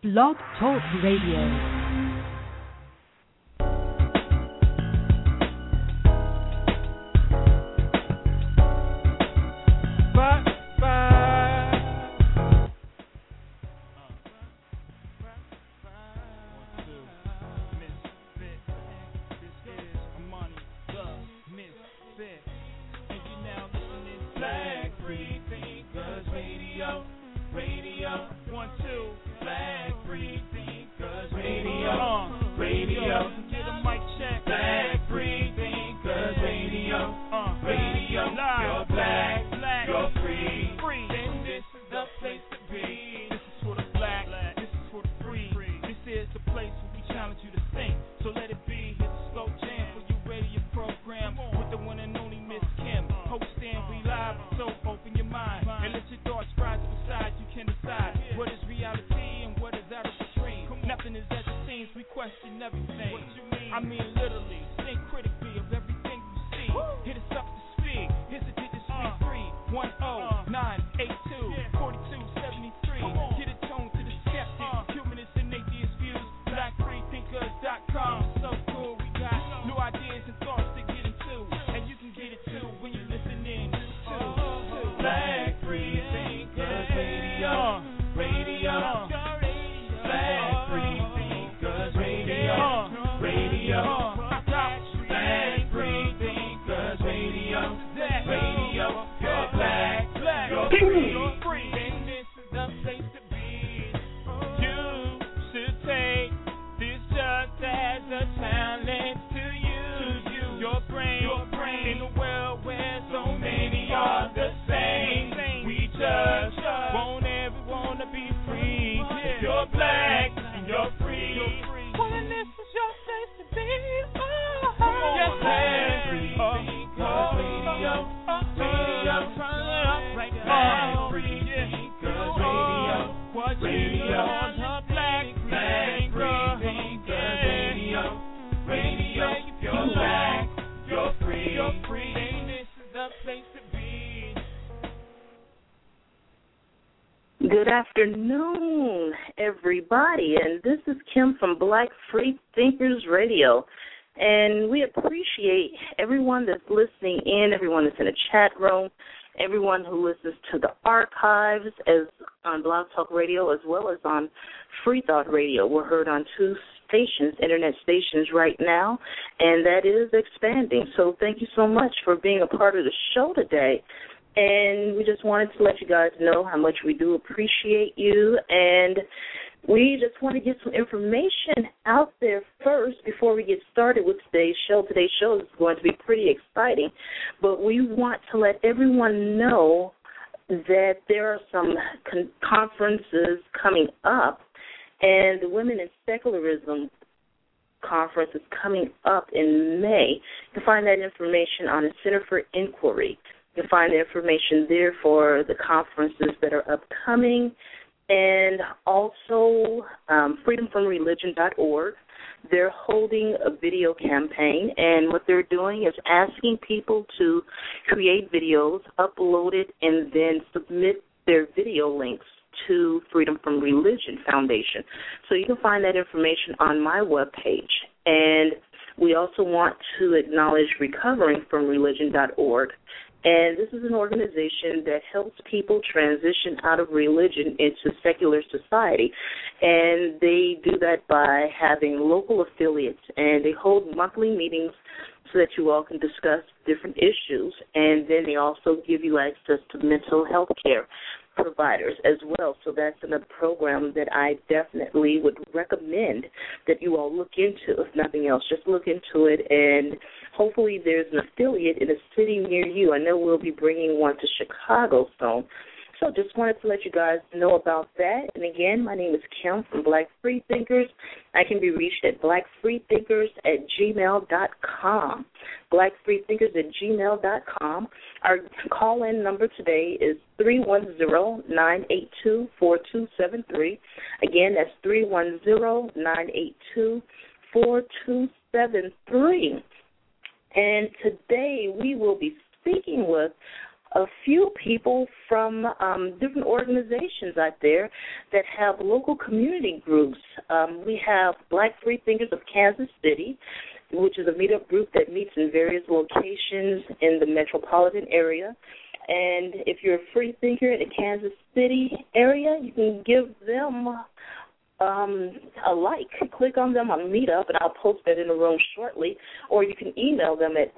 Blog Talk Radio. Good afternoon, everybody, and this is Kim from Black Free Thinkers Radio, and we appreciate everyone that's listening in, everyone that's in the chat room, everyone who listens to the archives as on Blog Talk Radio as well as on Free Thought Radio. We're heard on two stations, internet stations right now, and that is expanding. So thank you so much for being a part of the show today. And we just wanted to let you guys know how much we do appreciate you. And we just want to get some information out there first before we get started with today's show. Today's show is going to be pretty exciting. But we want to let everyone know that there are some conferences coming up. And the Women in Secularism Conference is coming up in May. You can find that information on the Center for Inquiry. You can find the information there for the conferences that are upcoming, and also freedomfromreligion.org. They're holding a video campaign, and what they're doing is asking people to create videos, upload it, and then submit their video links to Freedom from Religion Foundation. So you can find that information on my webpage. And we also want to acknowledge recoveringfromreligion.org. And this is an organization that helps people transition out of religion into secular society. And they do that by having local affiliates, and they hold monthly meetings so that you all can discuss different issues. And then they also give you access to mental health care providers as well. So that's another program that I definitely would recommend that you all look into. If nothing else, just look into it, and hopefully there's an affiliate in a city near you. I know we'll be bringing one to Chicago soon. So just wanted to let you guys know about that. And again, my name is Kim from Black Free Thinkers. I can be reached at blackfreethinkers@gmail.com. blackfreethinkers@gmail.com. Our call-in number today is 310-982-4273. Again, that's 310-982-4273. And today we will be speaking with a few people from different organizations out there that have local community groups. We have Black Freethinkers of Kansas City, which is a meetup group that meets in various locations in the metropolitan area. And if you're a free thinker in the Kansas City area, you can give them a like. Click on them on Meetup, and I'll post that in the room shortly. Or you can email them at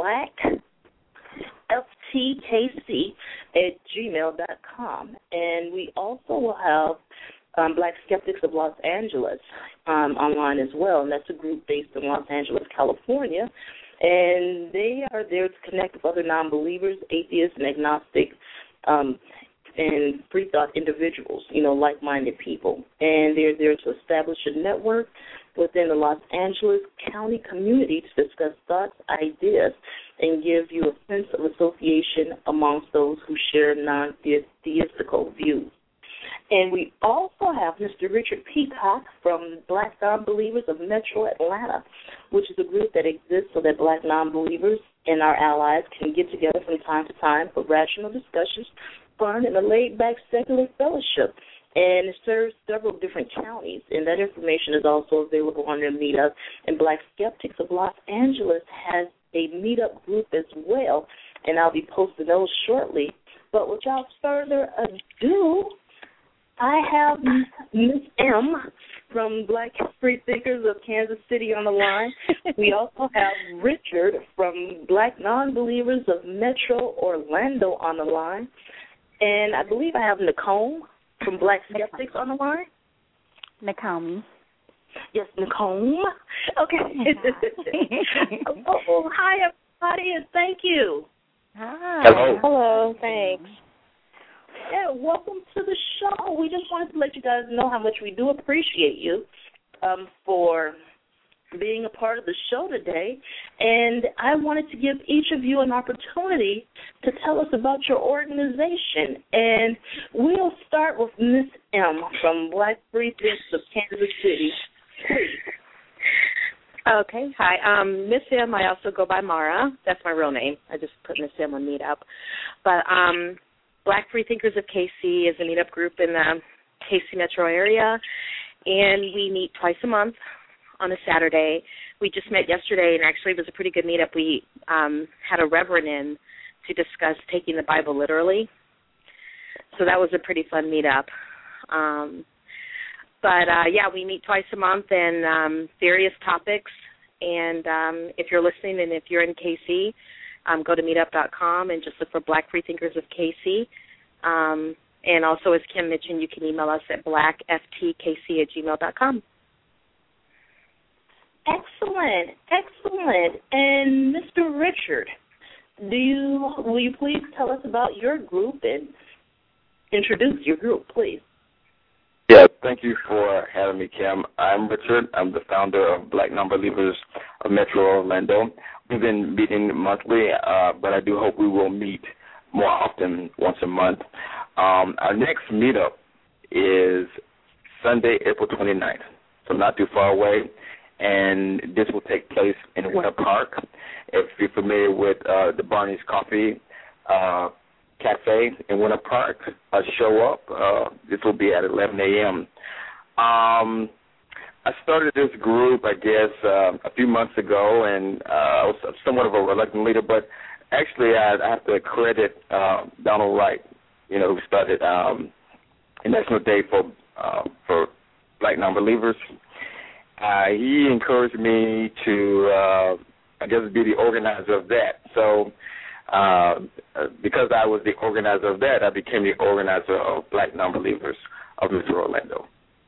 blackftkc@gmail.com. And we also will have Black Skeptics of Los Angeles online as well, and that's a group based in Los Angeles, California. And they are there to connect with other non-believers, atheists, and agnostic and free thought individuals, like-minded people. And they're there to establish a network within the Los Angeles County community to discuss thoughts, ideas, and give you a sense of association amongst those who share non-theistical views. And we also have Mr. Richard Peacock from Black Non-Believers of Metro Atlanta, which is a group that exists so that Black non-believers and our allies can get together from time to time for rational discussions, fun, and a laid-back secular fellowship. And it serves several different counties, and that information is also available on their meetup. And Black Skeptics of Los Angeles has a meetup group as well, and I'll be posting those shortly. But without further ado, I have Miss M from Black Free Thinkers of Kansas City on the line. We also have Richard from Black Non-Believers of Metro Orlando on the line. And I believe I have Nicole from Black Skeptics on the line. Nicole. Yes, Nicole. Okay. Hi, everybody, and thank you. Hi. Hello, thanks. Yeah, welcome to the show. We just wanted to let you guys know how much we do appreciate you for being a part of the show today. And I wanted to give each of you an opportunity to tell us about your organization. And we'll start with Miss M from Black Free Thinkers of Kansas City. Please. Okay, hi. Miss M, I also go by Mara. That's my real name. I just put Miss M on Meetup. But Black Free Thinkers of KC is a meetup group in the KC metro area, and we meet twice a month on a Saturday. We just met yesterday, and actually it was a pretty good meetup. We had a reverend in to discuss taking the Bible literally, so that was a pretty fun meetup. Yeah, we meet twice a month and various topics, and if you're listening and if you're in KC, go to meetup.com and just look for Black Free Thinkers of KC. And also, as Kim mentioned, you can email us at blackftkc@gmail.com. Excellent. And Mr. Richard, will you please tell us about your group and introduce your group, please? Yeah, thank you for having me, Kim. I'm Richard. I'm the founder of Black Non-Believers of Metro Orlando. We've been meeting monthly, but I do hope we will meet more often, once a month. Our next meetup is Sunday, April 29th, so not too far away, and this will take place in Winter Park. If you're familiar with the Barney's Coffee Cafe in Winter Park, show up. This will be at 11 a.m. I started this group, I guess, a few months ago, and I was somewhat of a reluctant leader, but actually I have to credit Donald Wright, who started National Day for Black Non-Believers. He encouraged me to, I guess, be the organizer of that. So because I was the organizer of that, I became the organizer of Black Non-Believers of Metro Orlando.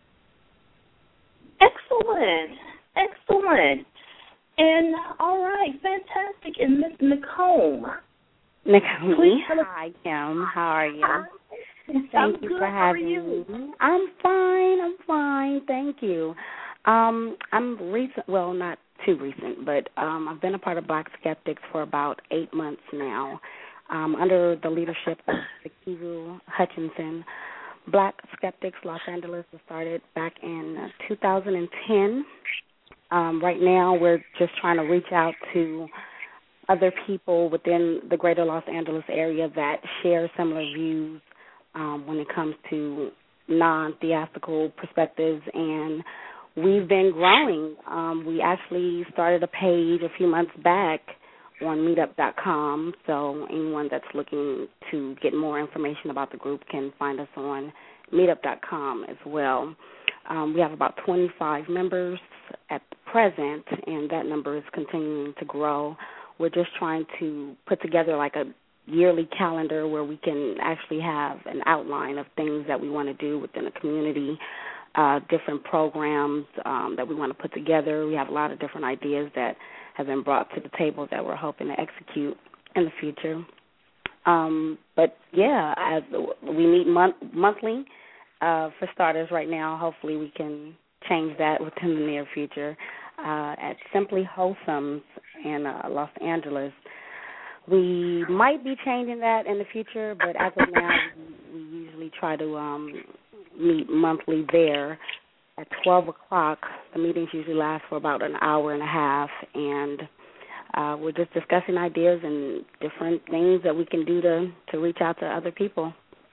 Excellent. And all right, fantastic. And Miss Nicole. Nicole, hi, Kim. How are you? Thank you for having me. I'm fine. Thank you. I'm recent, well, not too recent, but I've been a part of Black Skeptics for about 8 months now, under the leadership of Kivu Hutchinson. Black Skeptics Los Angeles was started back in 2010. Right now we're just trying to reach out to other people within the greater Los Angeles area that share similar views when it comes to non-theatrical perspectives, and we've been growing. We actually started a page a few months back on meetup.com, so anyone that's looking to get more information about the group can find us on meetup.com as well. We have about 25 members at the present, and that number is continuing to grow. We're just trying to put together like a yearly calendar where we can actually have an outline of things that we want to do within the community, different programs that we want to put together. We have a lot of different ideas that have been brought to the table that we're hoping to execute in the future. But, yeah, as we meet monthly for starters right now. Hopefully we can change that within the near future. At Simply Wholesomes in Los Angeles, we might be changing that in the future, but as of now, we usually try to meet monthly there at 12 o'clock. The meetings usually last for about an hour and a half, and we're just discussing ideas and different things that we can do to reach out to other people.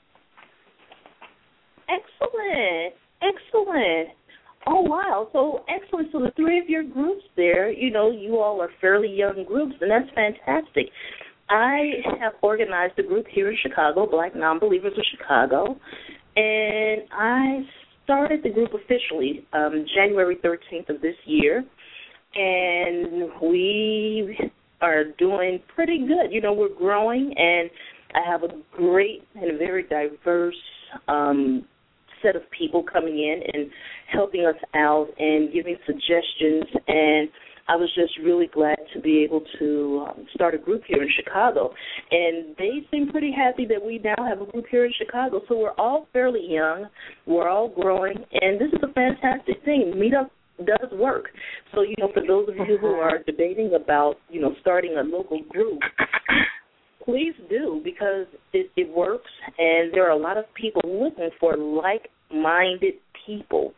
Excellent. Excellent. Oh, wow. So, excellent. So the three of your groups there, you all are fairly young groups, and that's fantastic. I have organized a group here in Chicago, Black Nonbelievers of Chicago, and I started the group officially January 13th of this year, and we are doing pretty good. We're growing, and I have a great and a very diverse set of people coming in and helping us out and giving suggestions, and I was just really glad to be able to start a group here in Chicago. And they seem pretty happy that we now have a group here in Chicago. So we're all fairly young. We're all growing. And this is a fantastic thing. Meetup does work. So, for those of you who are debating about, starting a local group, please do, because it works. And there are a lot of people looking for like-minded people.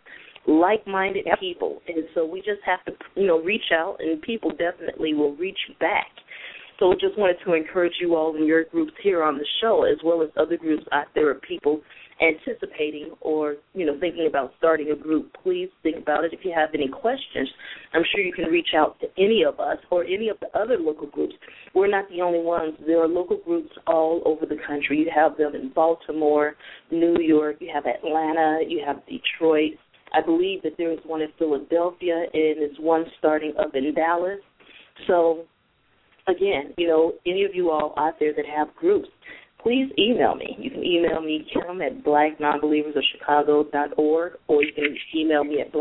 And so we just have to, reach out, and people definitely will reach back. So I just wanted to encourage you all in your groups here on the show, as well as other groups out there of people anticipating or, thinking about starting a group. Please think about it. If you have any questions, I'm sure you can reach out to any of us or any of the other local groups. We're not the only ones. There are local groups all over the country. You have them in Baltimore, New York, you have Atlanta, you have Detroit. I believe that there is one in Philadelphia, and there's one starting up in Dallas. So, again, any of you all out there that have groups, please email me. You can email me, Kim, at blacknonbelieversofchicago.org, or you can email me at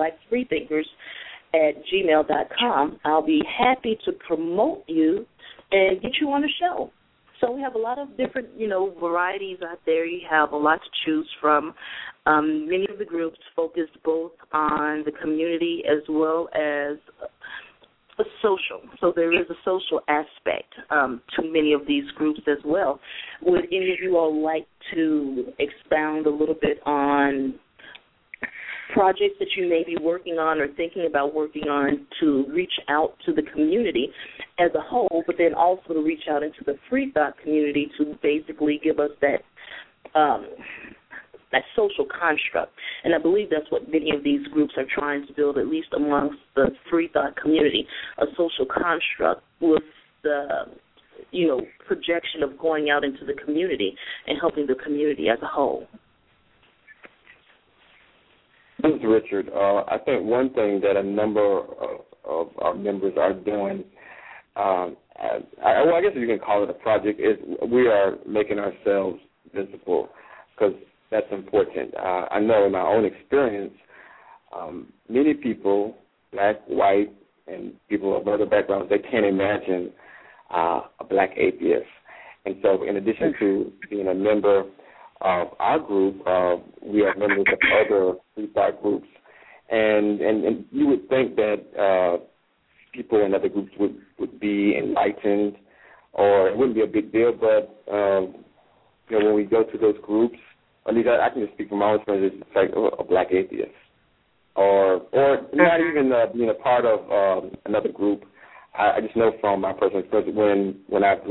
blackfreethinkers@gmail.com. I'll be happy to promote you and get you on the show. So we have a lot of different, varieties out there. You have a lot to choose from. Many of the groups focus both on the community as well as a social. So there is a social aspect to many of these groups as well. Would any of you all like to expound a little bit on projects that you may be working on or thinking about working on to reach out to the community as a whole, but then also to reach out into the free thought community to basically give us that social construct? And I believe that's what many of these groups are trying to build, at least amongst the free thought community, a social construct with the projection of going out into the community and helping the community as a whole. This is Richard. I think one thing that a number of our members are doing, I guess you can call it a project, is we are making ourselves visible, because that's important. I know in my own experience, many people, black, white, and people of other backgrounds, they can't imagine a black atheist. And so in addition to being a member of our group, we are members of other free thought groups. And you would think that people in other groups would be enlightened, or it wouldn't be a big deal, but when we go to those groups, at least I can just speak from my own experience, it's like a black atheist. Or not even being a part of another group. I just know from my personal experience when I've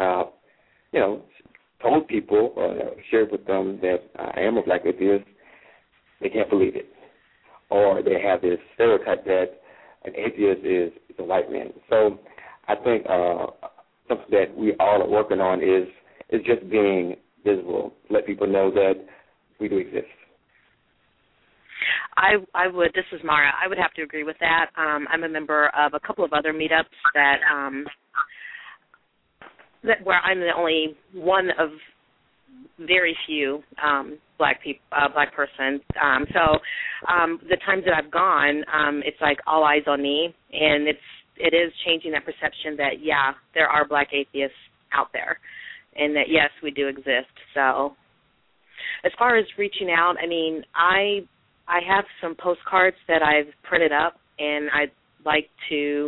told people or shared with them that I am a black atheist, they can't believe it, or they have this stereotype that an atheist is a white man. So I think something that we all are working on is just being visible, let people know that we do exist. I would. This is Mara. I would have to agree with that. I'm a member of a couple of other meetups that where I'm the only one of very few black person. So the times that I've gone, it's like all eyes on me, and it is changing that perception that there are black atheists out there, and that yes, we do exist. So as far as reaching out, I mean, I have some postcards that I've printed up, and I'd like to,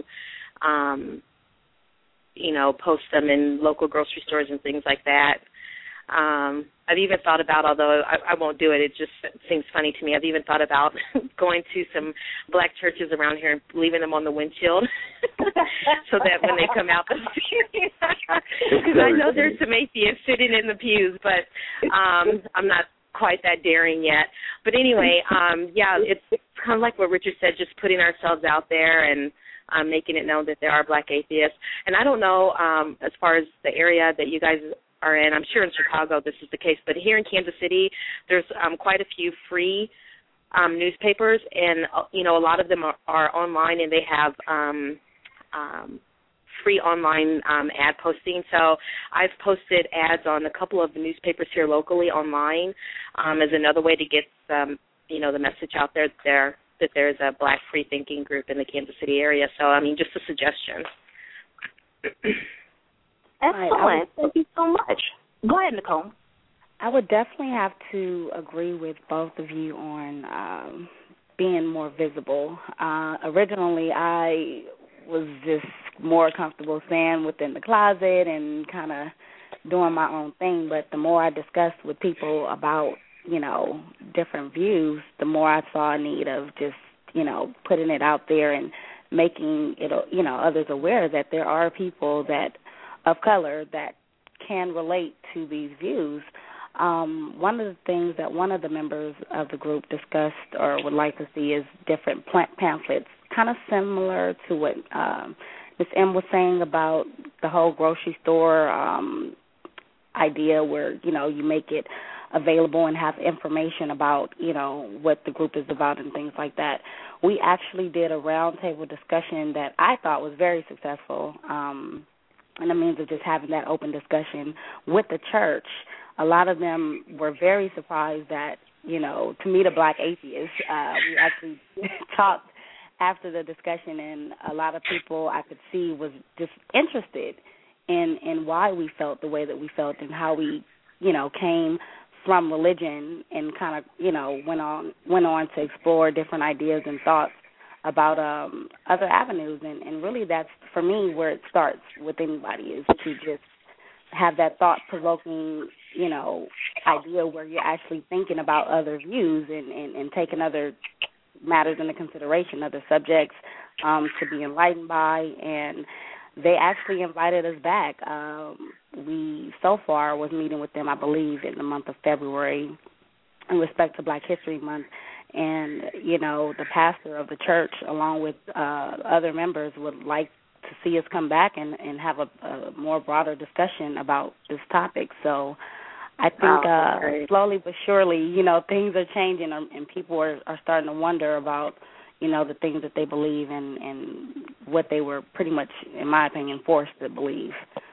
post them in local grocery stores and things like that. I've even thought about, although I won't do it, it just seems funny to me, I've even thought about going to some black churches around here and leaving them on the windshield so that when they come out, because I know there's some atheists sitting in the pews, but I'm not quite that daring yet. But anyway, it's kind of like what Richard said, just putting ourselves out there and making it known that there are black atheists. And I don't know, as far as the area that you guys are in, I'm sure in Chicago this is the case, but here in Kansas City there's quite a few free newspapers, and a lot of them are online, and they have free online ad posting. So I've posted ads on a couple of the newspapers here locally online as another way to get the message out there that there's a black free thinking group in the Kansas City area. So, I mean, just a suggestion. Excellent. Thank you so much. Go ahead, Nicole. I would definitely have to agree with both of you on being more visible. Originally, I was just more comfortable staying within the closet and kind of doing my own thing, but the more I discussed with people about, different views, the more I saw a need of just, putting it out there and making it, others aware that there are people that of color that can relate to these views. One of the things that one of the members of the group discussed or would like to see is different pamphlets, kind of similar to what Ms. M was saying about the whole grocery store idea where, you make it available and have information about, what the group is about and things like that. We actually did a roundtable discussion that I thought was very successful, and the means of just having that open discussion with the church. A lot of them were very surprised that, to meet a black atheist. We actually talked after the discussion, and a lot of people I could see was just interested in why we felt the way that we felt and how we, came from religion and kind of, went on to explore different ideas and thoughts about other avenues. And really that's, for me, where it starts with anybody is to just have that thought-provoking, idea where you're actually thinking about other views and taking other matters into consideration, other subjects to be enlightened by. And they actually invited us back. We, so far, was meeting with them, I believe, in the month of February in respect to Black History Month. And, the pastor of the church, along with other members, would like to see us come back and have a more broader discussion about this topic. So I think slowly but surely, things are changing and people are starting to wonder about, the things that they believe and what they were pretty much, in my opinion, forced to believe.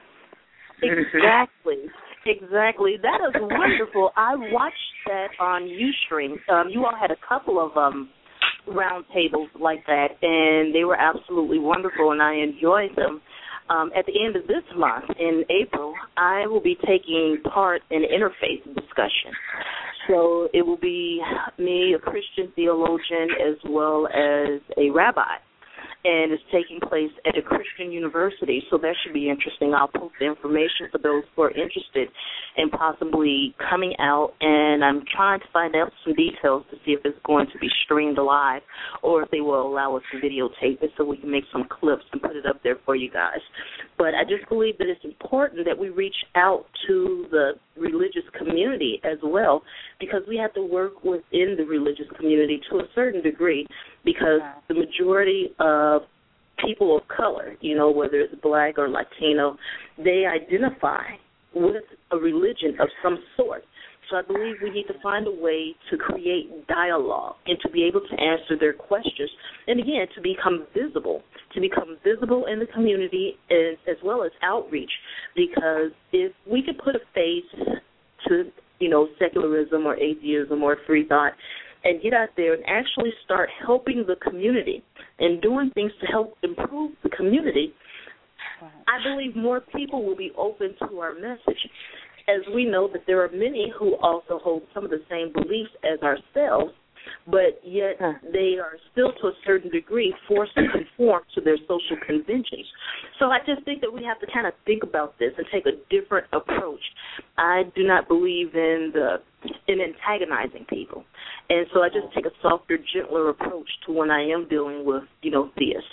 Exactly. That is wonderful. I watched that on Ustream. You all had a couple of round tables like that, and they were absolutely wonderful, and I enjoyed them. At the end of this month, in April, I will be taking part in an interfaith discussion. So it will be me, a Christian theologian, as well as a rabbi. and it's taking place at a Christian university, so that should be interesting. I'll post the information for those who are interested in possibly coming out, and I'm trying to find out some details to see if it's going to be streamed live or if they will allow us to videotape it so we can make some clips and put it up there for you guys. But I just believe that it's important that we reach out to the religious community as well, because we have to work within the religious community to a certain degree, because the majority of people of color, whether it's black or Latino, they identify with a religion of some sort. So I believe we need to find a way to create dialogue and to be able to answer their questions, and again, to become visible in the community as well as outreach, because if we could put a face to, secularism or atheism or free thought and get out there and actually start helping the community and doing things to help improve the community, I believe more people will be open to our message. As we know that there are many who also hold some of the same beliefs as ourselves, but yet they are still to a certain degree forced to conform to their social conventions. So I just think that we have to kind of think about this and take a different approach. I do not believe in antagonizing people. And so I just take a softer, gentler approach to when I am dealing with, theists.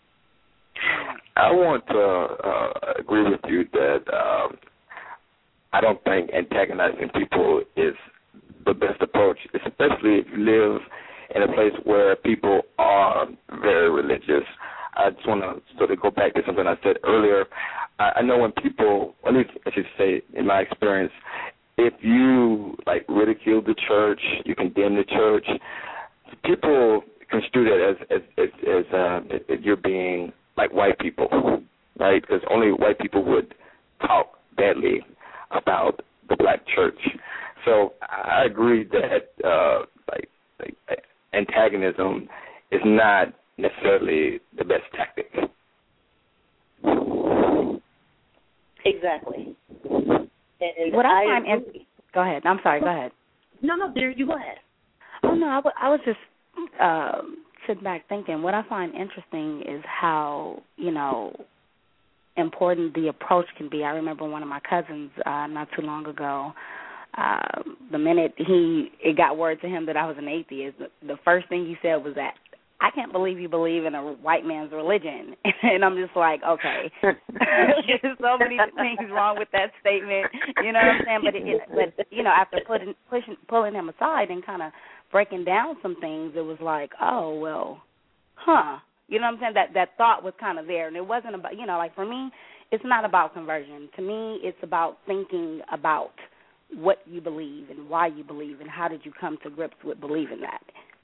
I want to agree with you that I don't think antagonizing people is the best approach, especially if you live in a place where people are very religious. I just want to sort of go back to something I said earlier. I know when people, at least I should say in my experience, if you ridicule the church, you condemn the church, people construe that as you're being like white people, right? Because only white people would talk badly about the black church. So I agree that antagonism is not necessarily the best tactic. Exactly. And what I find go ahead. I'm sorry. Go ahead. No, dear, you go ahead. Oh no, I was just sitting back thinking. What I find interesting is how important the approach can be. I remember one of my cousins not too long ago. The minute it got word to him that I was an atheist, the first thing he said was that, I can't believe you believe in a white man's religion. And I'm just like, okay. There's so many things wrong with that statement. You know what I'm saying? But after pulling him aside and kind of breaking down some things, it was like, oh, well, You know what I'm saying? That thought was kind of there. And it wasn't about, for me, it's not about conversion. To me, it's about thinking about what you believe and why you believe and how did you come to grips with believing that.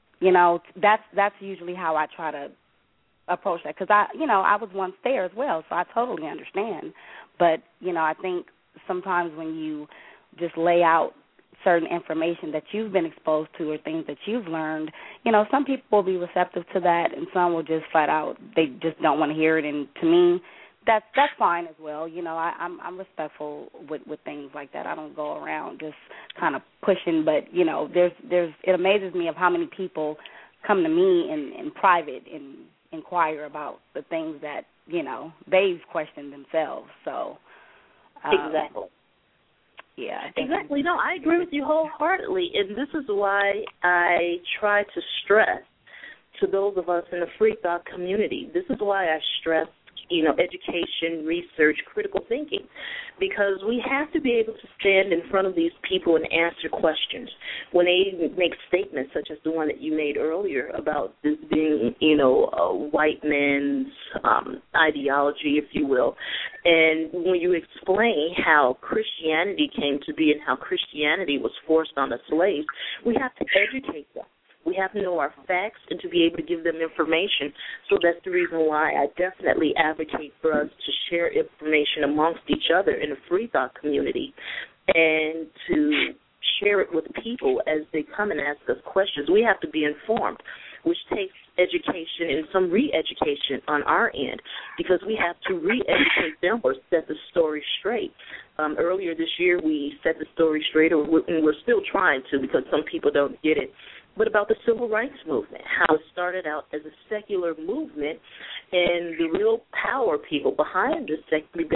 That's usually how I try to approach that, because I was once there as well, so I totally understand. But, I think sometimes when you just lay out certain information that you've been exposed to or things that you've learned, some people will be receptive to that and some will just flat out, they just don't want to hear it. And to me, that's fine as well. I'm respectful with things like that. I don't go around just kind of pushing, but it amazes me of how many people come to me in private and inquire about the things that they've questioned themselves. So exactly. Yeah. Exactly. No, I agree with you wholeheartedly, and this is why I try to stress to those of us in the free thought community. This is why I stress education, research, critical thinking, because we have to be able to stand in front of these people and answer questions. When they make statements such as the one that you made earlier about this being, a white man's ideology, if you will, and when you explain how Christianity came to be and how Christianity was forced on the slaves, we have to educate them. We have to know our facts and to be able to give them information. So that's the reason why I definitely advocate for us to share information amongst each other in the free thought community and to share it with people as they come and ask us questions. We have to be informed, which takes education and some re-education on our end, because we have to re-educate them or set the story straight. Earlier this year, we set the story straight, and we're still trying to, because some people don't get it. but about the civil rights movement, how it started out as a secular movement, and the real power people behind the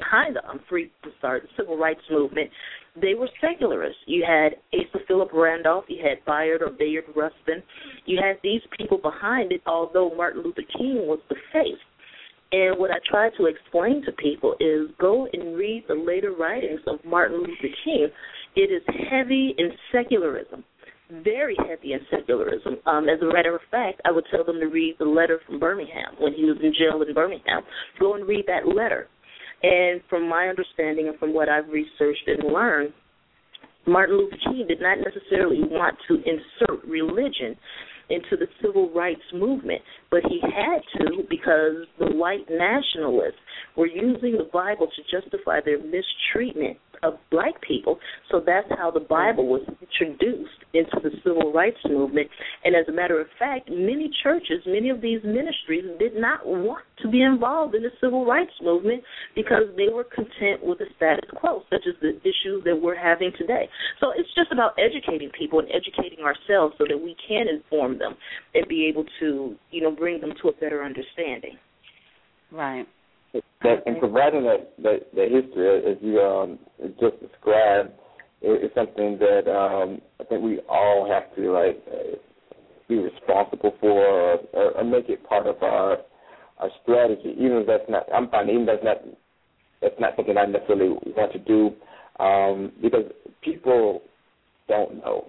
civil rights movement, they were secularists. You had Asa Philip Randolph, you had Bayard or Bayard Rustin, you had these people behind it, although Martin Luther King was the face. And what I try to explain to people is go and read the later writings of Martin Luther King. It is heavy in secularism, very heavy in secularism. As a matter of fact, I would tell them to read the letter from Birmingham when he was in jail in Birmingham. Go and read that letter. And from my understanding and from what I've researched and learned, Martin Luther King did not necessarily want to insert religion into the civil rights movement, but he had to because the white nationalists were using the Bible to justify their mistreatment of black people, so that's how the Bible was introduced into the civil rights movement. And as a matter of fact, many churches, many of these ministries did not want to be involved in the civil rights movement because they were content with the status quo, such as the issues that we're having today. So it's just about educating people and educating ourselves so that we can inform them and be able to, bring them to a better understanding. Right. And providing that history, as you just described, is something that I think we all have to be responsible for or make it part of our strategy. Even if that's not, I'm finding even that's not something I necessarily want to do because people don't know.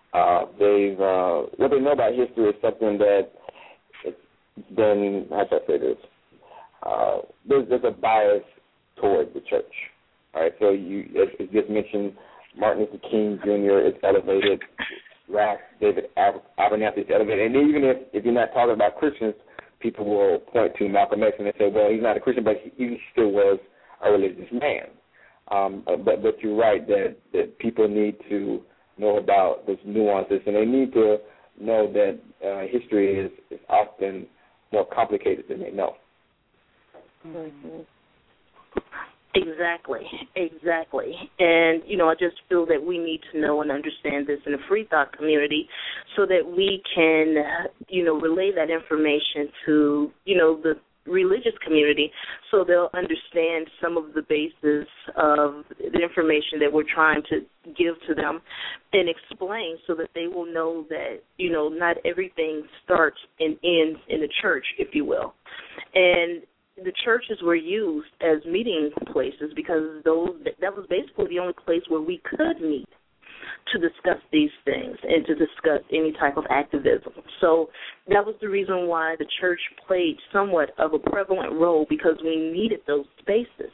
What they know about history is something that it's been, how should I say this? There's a bias toward the church. All right, so you just mentioned Martin Luther King Jr. is elevated, David Abernathy is elevated, and even if you're not talking about Christians, people will point to Malcolm X and they say, well, he's not a Christian, but he still was a religious man. But you're right that people need to know about those nuances, and they need to know that history is often more complicated than they know. Mm-hmm. Exactly. And, I just feel that we need to know and understand this in the free thought community so that we can, relay that information to, the religious community so they'll understand some of the basis of the information that we're trying to give to them and explain so that they will know that, not everything starts and ends in the church, if you will. And the churches were used as meeting places because that was basically the only place where we could meet to discuss these things and to discuss any type of activism. So that was the reason why the church played somewhat of a prevalent role, because we needed those spaces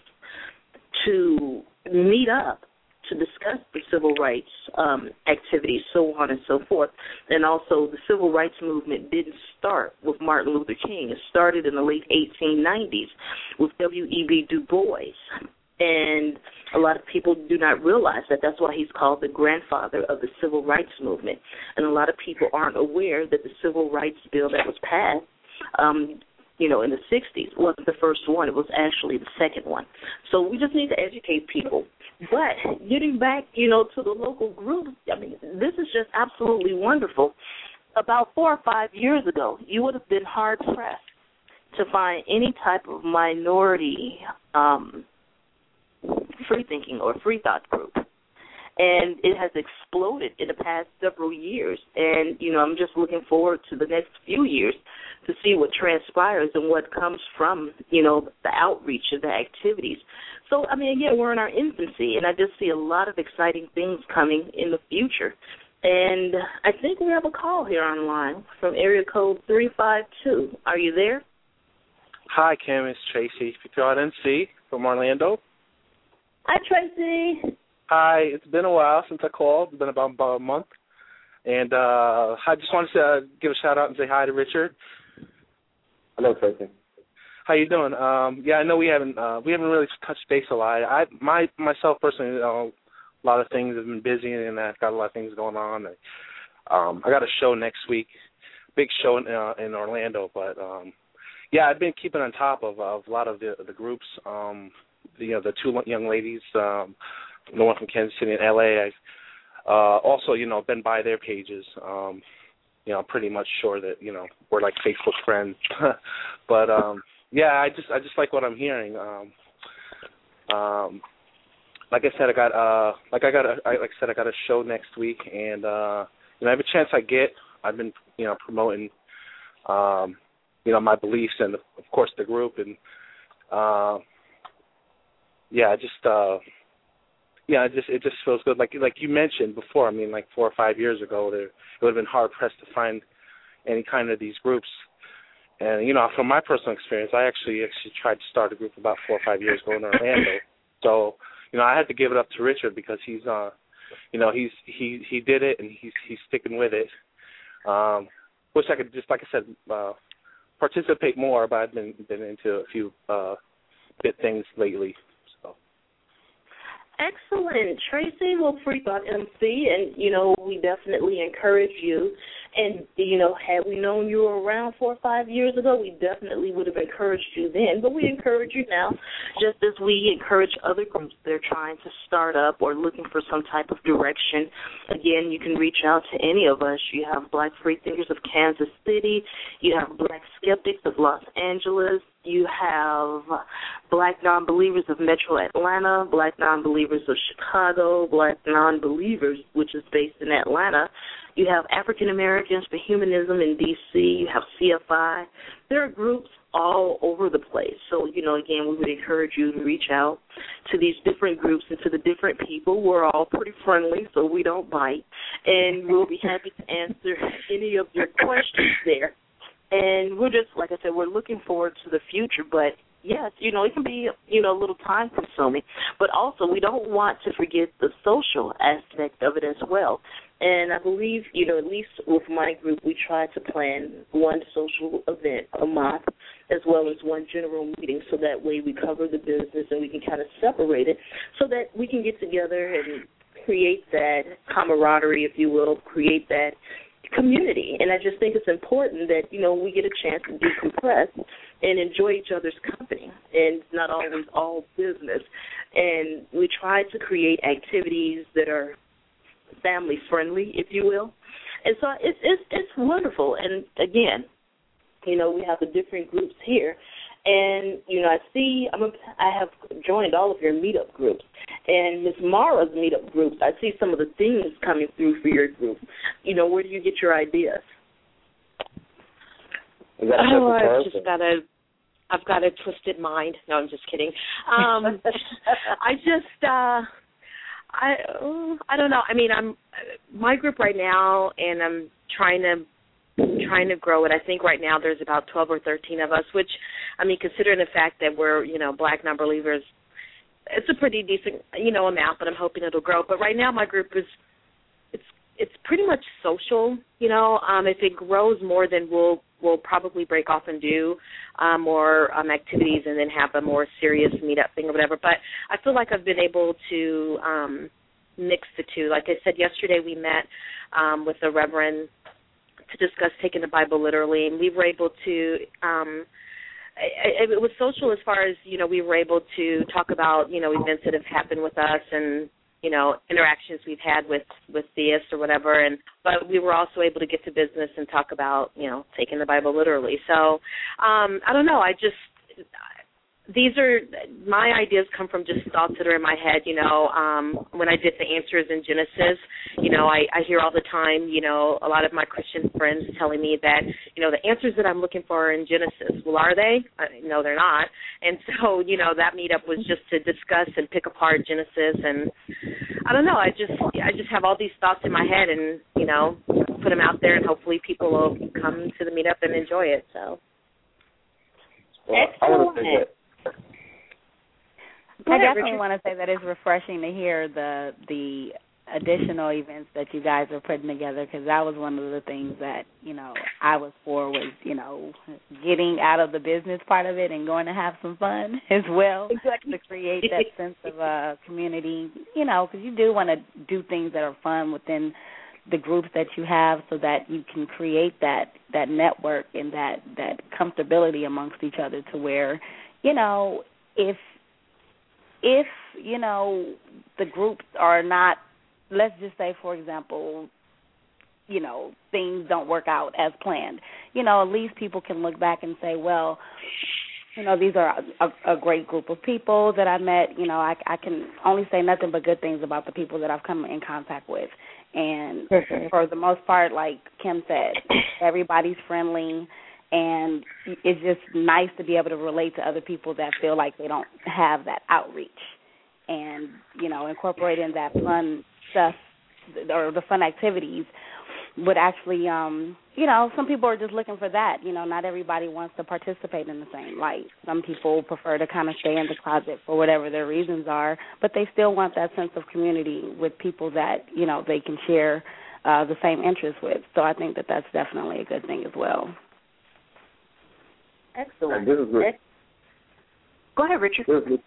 to meet up, to discuss the civil rights activities, so on and so forth. And also the civil rights movement didn't start with Martin Luther King. It started in the late 1890s with W.E.B. Du Bois. And a lot of people do not realize that that's why he's called the grandfather of the civil rights movement. And a lot of people aren't aware that the civil rights bill that was passed, in the 60s wasn't the first one. It was actually the second one. So we just need to educate people. But getting back, to the local groups, this is just absolutely wonderful. About 4 or 5 years ago, you would have been hard-pressed to find any type of minority free-thinking or free-thought group. And it has exploded in the past several years. And, I'm just looking forward to the next few years to see what transpires and what comes from, the outreach of the activities. So, again, we're in our infancy, and I just see a lot of exciting things coming in the future. And I think we have a call here online from area code 352. Are you there? Hi, Kim. It's Tracy NC from Orlando. Hi, Tracy. Hi. It's been a while since I called. It's been about a month. And I just wanted to give a shout-out and say hi to Richard. Hello, Tracy. How you doing? I know we haven't really touched base a lot. Myself personally, a lot of things have been busy, and I've got a lot of things going on. I got a show next week, big show in Orlando. But I've been keeping on top of a lot of the groups. The two young ladies, the one from Kansas City and LA. I've also, been by their pages. pretty much sure that we're like Facebook friends. But yeah, I just like what I'm hearing. Like I said, I got a show next week, and every chance I get, I've been promoting my beliefs and of course the group, and it just feels good. Like you mentioned before, I mean, like 4 or 5 years ago, it would have been hard pressed to find any kind of these groups. And from my personal experience, I actually tried to start a group about 4 or 5 years ago in Orlando. So I had to give it up to Richard because he did it and he's sticking with it. Wish I could just, like I said, participate more, but I've been into a few bit things lately. Excellent. Tracy will Free Thought MC, and, we definitely encourage you. And, had we known you were around 4 or 5 years ago, we definitely would have encouraged you then. But we encourage you now, just as we encourage other groups that are trying to start up or looking for some type of direction. Again, you can reach out to any of us. You have Black Free Thinkers of Kansas City. You have Black Skeptics of Los Angeles. You have Black Non-Believers of Metro Atlanta, Black Non-Believers of Chicago, Black Non-Believers, which is based in Atlanta. You have African Americans for Humanism in D.C. You have CFI. There are groups all over the place. So, again, we would encourage you to reach out to these different groups and to the different people. We're all pretty friendly, so we don't bite. And we'll be happy to answer any of your questions there. And we're just, like I said, we're looking forward to the future. But, yes, it can be, a little time-consuming. But also, we don't want to forget the social aspect of it as well. And I believe, at least with my group, we try to plan one social event a month as well as one general meeting, so that way we cover the business and we can kind of separate it so that we can get together and create that camaraderie, if you will, create that community. And I just think it's important that, we get a chance to decompress and enjoy each other's company. And it's not always all business. And we try to create activities that are family friendly, if you will. And so it's wonderful. And again, we have the different groups here. And, I have joined all of your meetup groups. And Ms. Mara's meetup groups, I see some of the themes coming through for your group. Where do you get your ideas? I've got a twisted mind. No, I'm just kidding. I don't know. I mean, I'm my group right now, and I'm trying to grow it. I think right now there's about 12 or 13 of us, which, I mean, considering the fact that we're, Black non-believers, it's a pretty decent, amount, but I'm hoping it'll grow. But right now my group is, it's pretty much social, If it grows more, then we'll probably break off and do more activities and then have a more serious meetup thing or whatever. But I feel like I've been able to mix the two. Like I said, yesterday we met with a reverend to discuss taking the Bible literally, and we were able to it was social as far as, we were able to talk about, events that have happened with us and, interactions we've had with theists or whatever, but we were also able to get to business and talk about, taking the Bible literally. So, I don't know, these are, my ideas come from just thoughts that are in my head, when I did the answers in Genesis, I hear all the time, a lot of my Christian friends telling me that, the answers that I'm looking for are in Genesis. Well, are they? No, they're not. And so, that meetup was just to discuss and pick apart Genesis, and I don't know, I just have all these thoughts in my head and, put them out there, and hopefully people will come to the meetup and enjoy it, so. Well, excellent. I definitely want to say that it's refreshing to hear the additional events that you guys are putting together, because that was one of the things that, I was for was, getting out of the business part of it and going to have some fun as well. Exactly. To create that sense of community, because you do want to do things that are fun within the groups that you have so that you can create that network and that comfortability amongst each other to where, if the groups are not, let's just say, for example, things don't work out as planned. At least people can look back and say, well, these are a great group of people that I met. I can only say nothing but good things about the people that I've come in contact with. And for the most part, like Kim said, everybody's friendly, and it's just nice to be able to relate to other people that feel like they don't have that outreach. And, incorporating that fun stuff or the fun activities would actually, some people are just looking for that. Not everybody wants to participate in the same light. Some people prefer to kind of stay in the closet for whatever their reasons are, but they still want that sense of community with people that, they can share the same interests with. So I think that that's definitely a good thing as well. Excellent. And this is good. Go ahead, Richard.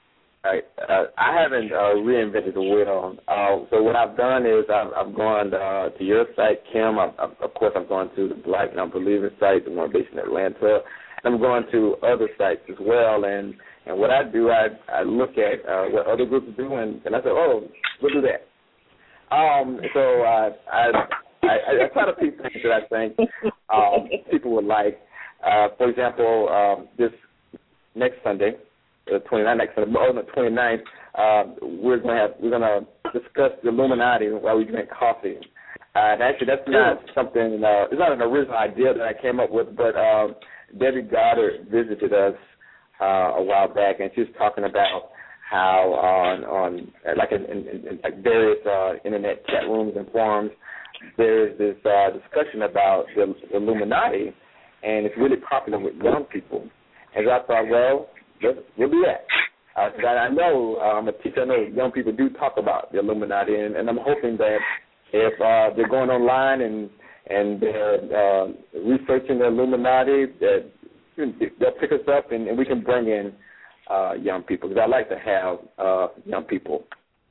I haven't reinvented the wheel. So what I've done is I've gone to your site, Kim. Of course, I've gone to the Black Non-Believer site, the one based in Atlanta. I'm going to other sites as well. And what I do, I look at what other groups do, and I say, oh, we'll do that. So I try to pick things that I think people would like. For example, this next Sunday, the 29th, we're gonna discuss the Illuminati while we drink coffee. And actually, that's not something. It's not an original idea that I came up with, but Debbie Goddard visited us a while back, and she was talking about how on in various internet chat rooms and forums, there's this discussion about the Illuminati, and it's really popular with young people. And so I thought, well, we'll do that. I know I'm a teacher. I know young people do talk about the Illuminati, and I'm hoping that if they're going online and they're researching the Illuminati, that they'll pick us up and we can bring in young people, because I like to have young people.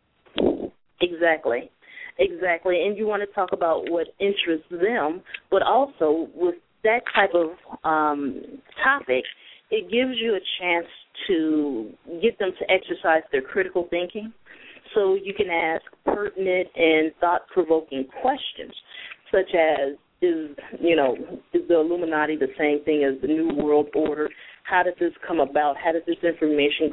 Exactly. And you want to talk about what interests them, but also with that type of topic, it gives you a chance to get them to exercise their critical thinking, so you can ask pertinent and thought-provoking questions, such as, is the Illuminati the same thing as the New World Order? How did this come about? How did this information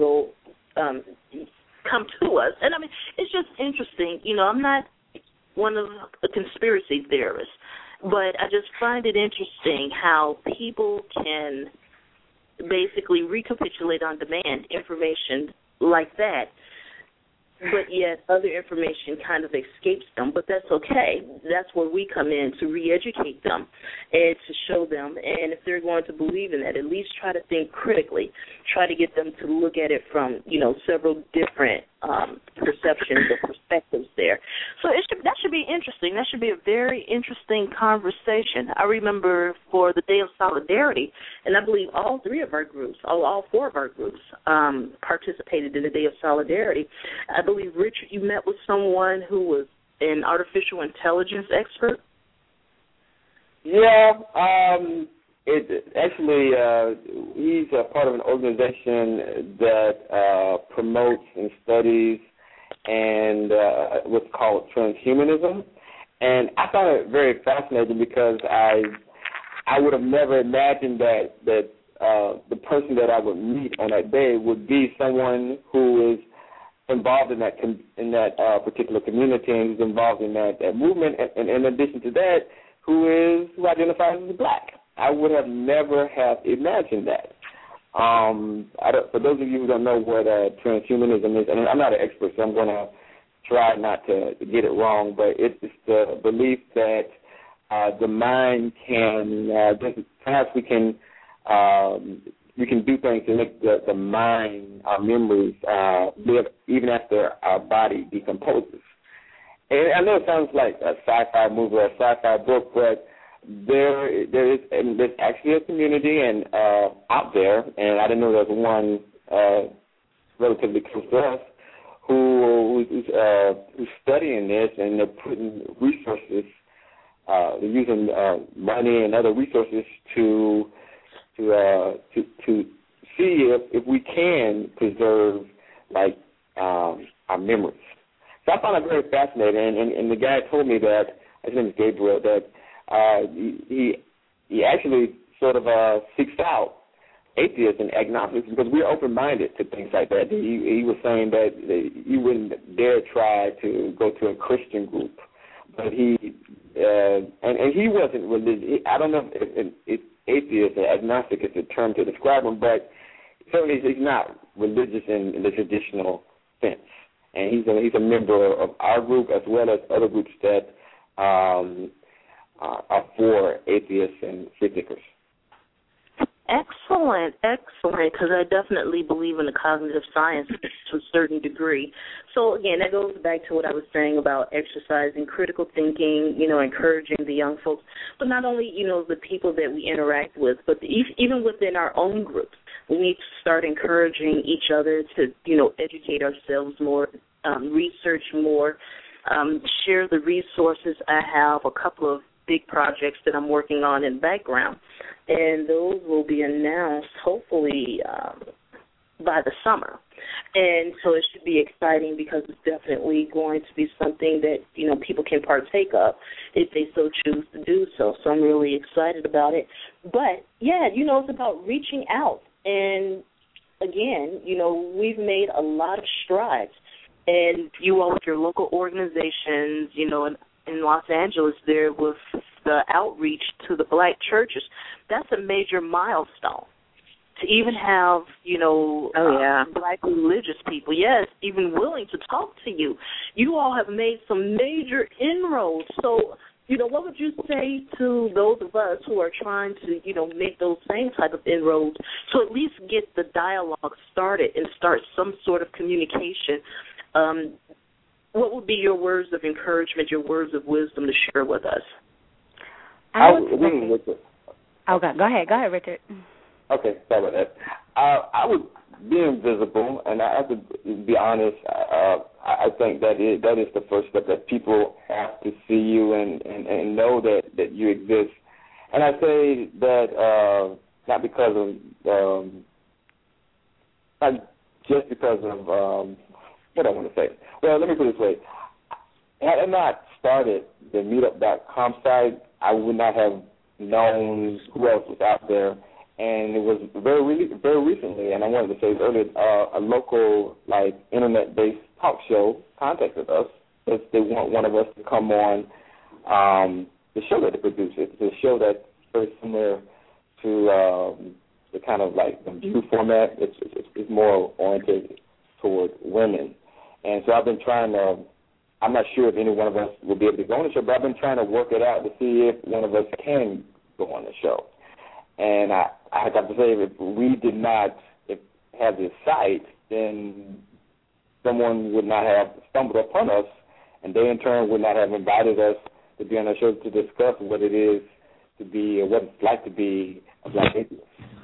come to us? And, I mean, it's just interesting. I'm not one of a conspiracy theorist, but I just find it interesting how people can basically recapitulate on demand information like that, but yet other information kind of escapes them. But that's okay. That's where we come in to re-educate them and to show them. And if they're going to believe in that, at least try to think critically. Try to get them to look at it from, several different perceptions or perspectives there. So that should be interesting. That should be a very interesting conversation. I remember for the Day of Solidarity, and I believe all three of our groups, all four of our groups participated in the Day of Solidarity. I believe, Richard, you met with someone who was an artificial intelligence expert. Yeah, he's a part of an organization that promotes and studies and what's called transhumanism. And I found it very fascinating because I would have never imagined that the person that I would meet on that day would be someone who is involved in that particular community and is involved in that movement. And in addition to that, who identifies as Black. I would have never have imagined that. For those of you who don't know what transhumanism is, and I'm not an expert, so I'm going to try not to get it wrong, but it's the belief that the mind can, perhaps we can do things to make the mind, our memories, live even after our body decomposes. And I know it sounds like a sci-fi movie or a sci-fi book, but there's actually a community and out there, and I didn't know there was one relatively close to us who's studying this, and they're putting resources, they're using money and other resources to see if we can preserve our memories. So I found it very fascinating, and the guy told me that, his name is Gabriel, that he actually sort of seeks out atheists and agnostics because we're open-minded to things like that. He was saying that he wouldn't dare try to go to a Christian group, but he he wasn't religious. I don't know if atheist or agnostic is the term to describe him, but certainly he's not religious in the traditional sense. And he's a member of our group as well as other groups that are for atheists and free thinkers. Excellent, because I definitely believe in the cognitive science to a certain degree. So, again, that goes back to what I was saying about exercising critical thinking, encouraging the young folks, but not only, the people that we interact with, but even within our own groups. We need to start encouraging each other to, educate ourselves more, research more, share the resources. I have a couple of big projects that I'm working on in the background, and those will be announced hopefully by the summer. And so it should be exciting because it's definitely going to be something that, people can partake of if they so choose to do so. So I'm really excited about it. But, yeah, it's about reaching out. And, again, we've made a lot of strides. And you all with your local organizations, in Los Angeles there with the outreach to the black churches, that's a major milestone. To even have, black religious people, yes, even willing to talk to you. You all have made some major inroads. So, what would you say to those of us who are trying to, make those same type of inroads to at least get the dialogue started and start some sort of communication? What would be your words of encouragement, your words of wisdom to share with us? Okay, go ahead, Richard. Okay, sorry about that. I would be invisible, and I have to be honest. I think that is the first step, that people have to see you and know that you exist. And I say that not because of not just because of what I want to say. Well, let me put it this way. Had I not started the meetup.com site, I would not have known who else was out there. And it was very recently, and I wanted to say this earlier, a local, internet-based talk show contacted us because they want one of us to come on the show that they produce. It's a show that's very similar to the kind of the View format. It's more oriented toward women. And so I've been trying to, I'm not sure if any one of us will be able to go on the show, but I've been trying to work it out to see if one of us can go on the show. And I have to say, if we did not have this site, then someone would not have stumbled upon us, and they in turn would not have invited us to be on the show to discuss what it is to be, or what it's like to be a black atheist.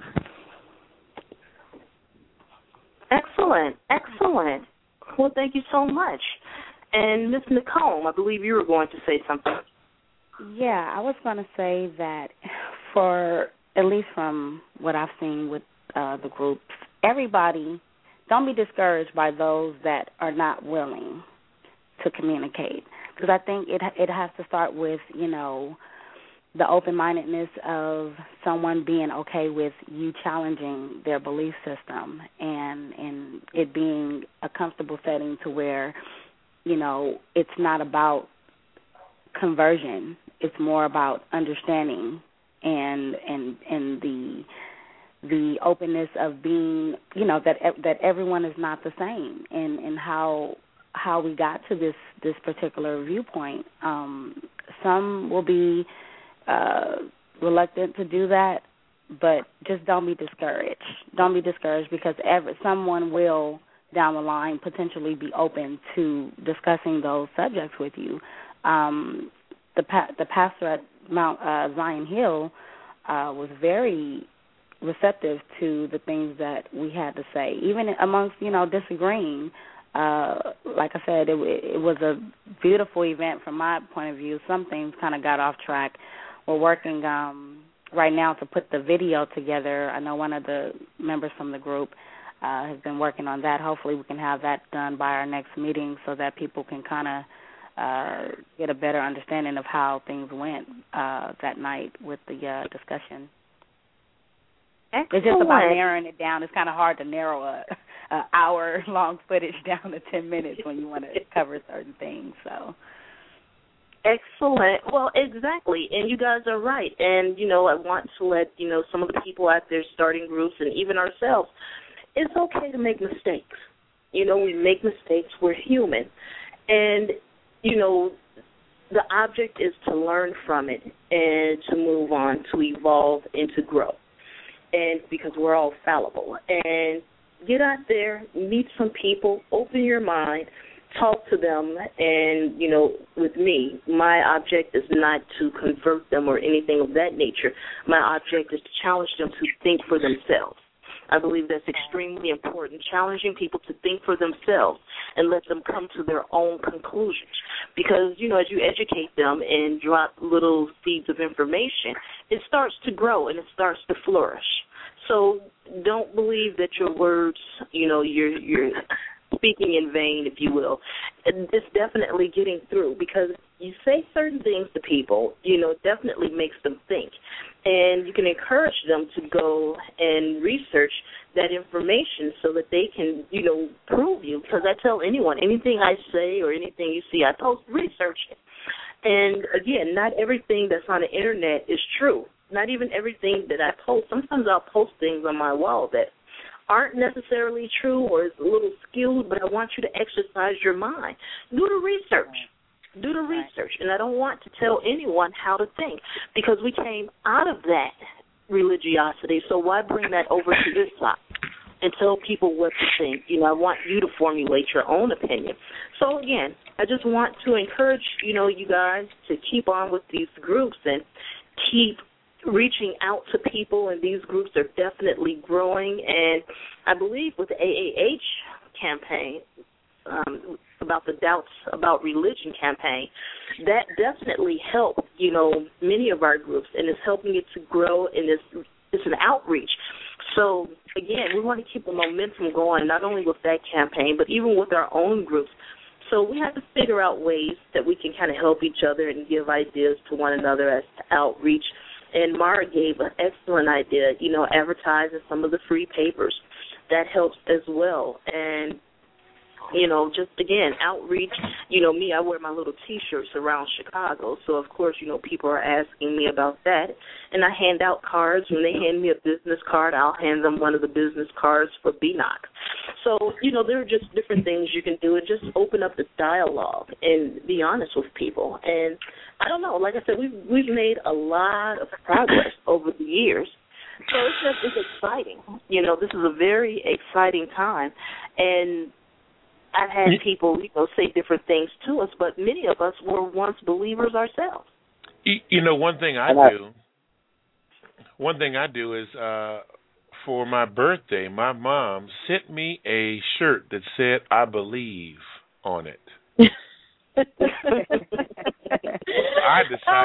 Excellent. Well, thank you so much. And Ms. Nicole, I believe you were going to say something. Yeah, I was going to say that for, at least from what I've seen with the groups, everybody, don't be discouraged by those that are not willing to communicate. Because I think it has to start with, the open-mindedness of someone being okay with you challenging their belief system and it being a comfortable setting to where, it's not about conversion. It's more about understanding and the openness of being, that everyone is not the same and how we got to this particular viewpoint. Some will be reluctant to do that, but just don't be discouraged. Don't be discouraged because someone will down the line potentially be open to discussing those subjects with you. The pastor at Mount Zion Hill was very receptive to the things that we had to say, even amongst disagreeing. Like I said, it was a beautiful event from my point of view. Some things kind of got off track. We're working right now to put the video together. I know one of the members from the group has been working on that. Hopefully we can have that done by our next meeting so that people can kind of get a better understanding of how things went that night with the discussion. Excellent. It's just about narrowing it down. It's kind of hard to narrow a hour-long footage down to 10 minutes when you want to cover certain things. So. Excellent. Well, exactly, and you guys are right. And, I want to let, some of the people out there starting groups and even ourselves, it's okay to make mistakes. We make mistakes. We're human. And, the object is to learn from it and to move on, to evolve, and to grow. And because we're all fallible. And get out there, meet some people, open your mind, talk to them, and, with me, my object is not to convert them or anything of that nature. My object is to challenge them to think for themselves. I believe that's extremely important, challenging people to think for themselves and let them come to their own conclusions. Because, as you educate them and drop little seeds of information, it starts to grow and it starts to flourish. So don't believe that your words, you're speaking in vain, if you will. It's definitely getting through because you say certain things to people, it definitely makes them think. And you can encourage them to go and research that information so that they can, prove you. Because I tell anyone, anything I say or anything you see I post, research it. And, again, not everything that's on the Internet is true. Not even everything that I post. Sometimes I'll post things on my wall that aren't necessarily true or is a little skewed, but I want you to exercise your mind. Do the research. Do the research. And I don't want to tell anyone how to think because we came out of that religiosity, so why bring that over to this side and tell people what to think? I want you to formulate your own opinion. So, again, I just want to encourage, you guys to keep on with these groups and keep reaching out to people, and these groups are definitely growing. And I believe with the AAH campaign, about the Doubts About Religion campaign, that definitely helped, many of our groups, and it's helping it to grow, and it's an outreach. So, again, we want to keep the momentum going, not only with that campaign, but even with our own groups. So we have to figure out ways that we can kind of help each other and give ideas to one another as to outreach. And Mara gave an excellent idea, advertising some of the free papers. That helps as well. And, just, again, outreach. Me, I wear my little T-shirts around Chicago. So, of course, people are asking me about that. And I hand out cards. When they hand me a business card, I'll hand them one of the business cards for BNOC. So, there are just different things you can do and just open up the dialogue and be honest with people. And I don't know, like I said, we've made a lot of progress over the years. So it's exciting. This is a very exciting time. And I've had people, say different things to us, but many of us were once believers ourselves. One thing I do is for my birthday, my mom sent me a shirt that said "I believe" on it. I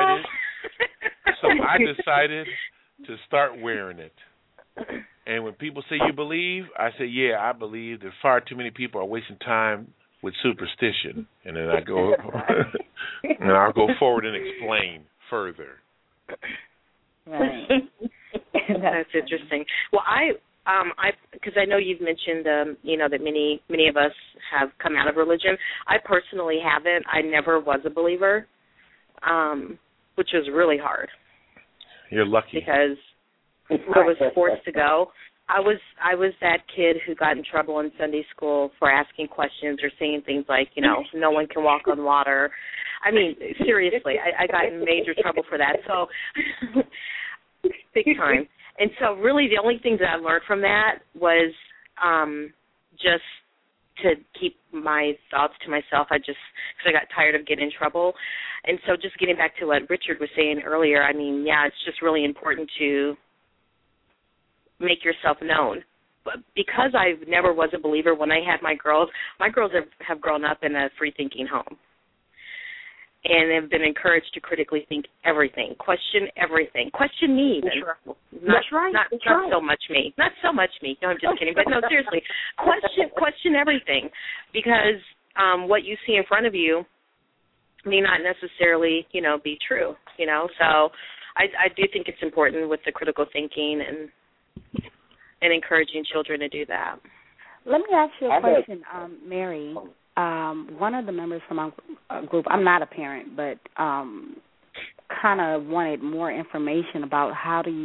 decided to start wearing it. And when people say you believe, I say, yeah, I believe. There's far too many people are wasting time with superstition. And then I go and I'll go forward and explain further. Right. That's interesting. Well, because I know you've mentioned, that many of us have come out of religion. I personally haven't. I never was a believer, which was really hard. You're lucky. Because I was forced to go. I was that kid who got in trouble in Sunday school for asking questions or saying things like, no one can walk on water. I mean, seriously, I got in major trouble for that. So, big time. And so really the only things that I learned from that was just to keep my thoughts to myself. Because I got tired of getting in trouble. And so just getting back to what Richard was saying earlier, I mean, yeah, it's just really important to make yourself known. But because I never was a believer, when I had my girls have grown up in a free-thinking home. And have been encouraged to critically think everything, question everything, question me. That's right. Not so much me. Not so much me. No, I'm just kidding. But no, seriously, question everything, because what you see in front of you may not necessarily, be true, So I do think it's important with the critical thinking and encouraging children to do that. Let me ask you a question, Mary. One of the members from our group, I'm not a parent, but kind of wanted more information about how do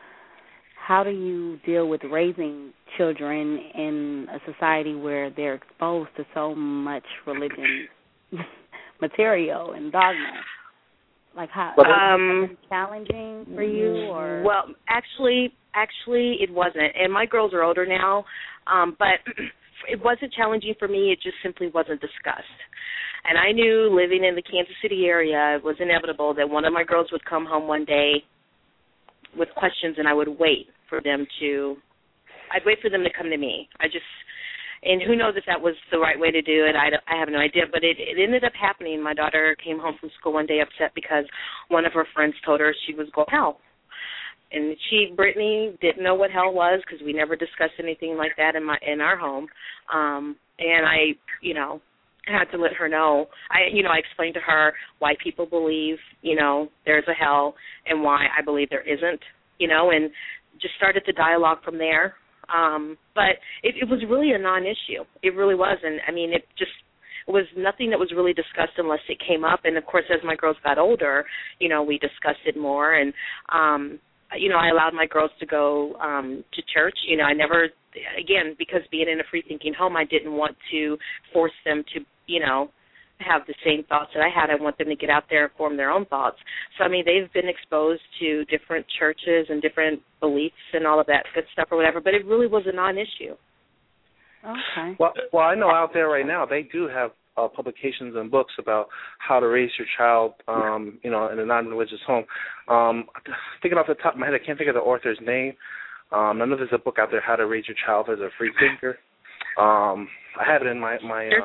you deal with raising children in a society where they're exposed to so much religion material and dogma? Like how is it challenging for you? Or? Well, actually, it wasn't. And my girls are older now, but it wasn't challenging for me. It just simply wasn't discussed. And I knew living in the Kansas City area, it was inevitable that one of my girls would come home one day with questions, and I would wait for them to come to me. And who knows if that was the right way to do it. I have no idea. But it ended up happening. My daughter came home from school one day upset because one of her friends told her she was going to hell. And Brittany, didn't know what hell was because we never discussed anything like that in our home. And I, had to let her know. I explained to her why people believe, there's a hell and why I believe there isn't, and just started the dialogue from there. But it was really a non-issue. It really was. And, it was nothing that was really discussed unless it came up. And, of course, as my girls got older, we discussed it more. And, I allowed my girls to go to church. I never, again, because being in a free-thinking home, I didn't want to force them to, have the same thoughts that I had. I want them to get out there and form their own thoughts. So, they've been exposed to different churches and different beliefs and all of that good stuff or whatever, but it really was a non-issue. Okay. Well, I know out there right now they do have publications and books about how to raise your child, in a non-religious home. Thinking off the top of my head, I can't think of the author's name. I know there's a book out there, How to Raise Your Child as a Free Thinker. I have it in my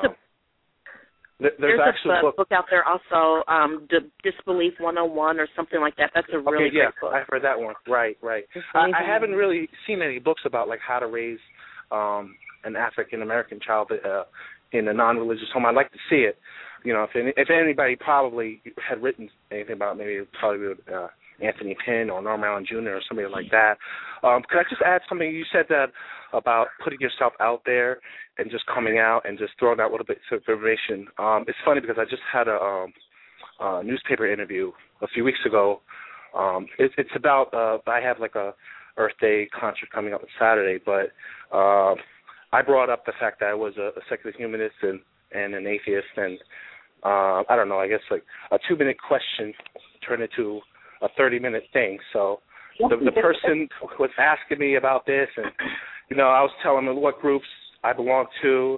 There's actually a book out there also, Disbelief 101 or something like that. That's a really great book. I've heard that one. Right. I haven't really seen any books about like how to raise an African American child in a non-religious home. I'd like to see it. If anybody probably had written anything about, maybe it would probably be Anthony Pinn or Norm Allen Jr. or somebody like that. Could I just add something? You said that about putting yourself out there and just coming out and just throwing out a little bit of information. It's funny because I just had a newspaper interview a few weeks ago. It's about I have like a Earth Day concert coming up on Saturday, but I brought up the fact that I was a secular humanist and an atheist, and I don't know, I guess like a 2-minute question turned into a 30-minute thing. So the person was asking me about this, and I was telling them what groups I belong to.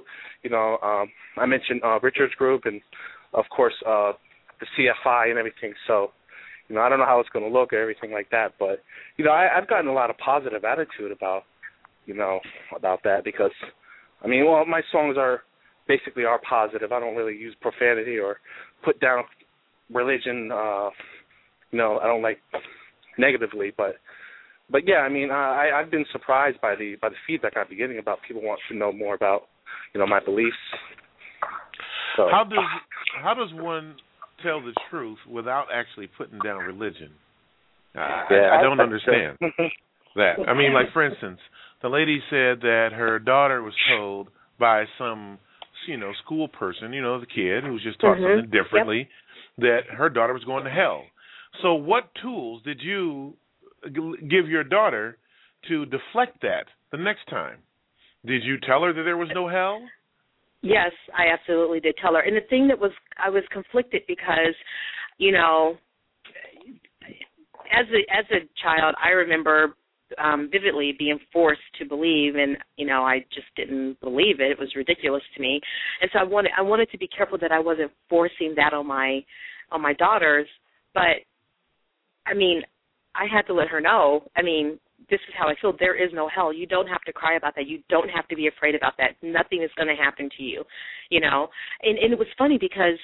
I mentioned Richard's group and, of course, the CFI and everything. So, I don't know how it's going to look or everything like that, but I've gotten a lot of positive attitude about that because, my songs are positive. I don't really use profanity or put down religion. I don't like negatively, but yeah, I've been surprised by the feedback I've been getting about people wanting to know more about, my beliefs. So. How does one tell the truth without actually putting down religion? I don't understand that. Like for instance, the lady said that her daughter was told by some, school person, the kid who's just taught something differently, that her daughter was going to hell. So what tools did you give your daughter to deflect that the next time? Did you tell her that there was no hell? Yes, I absolutely did tell her. And the thing I was conflicted because, as a child, I remember vividly being forced to believe, and I just didn't believe it. It was ridiculous to me, and so I wanted to be careful that I wasn't forcing that on my daughters. But I had to let her know. This is how I feel. There is no hell. You don't have to cry about that. You don't have to be afraid about that. Nothing is going to happen to you, And it was funny because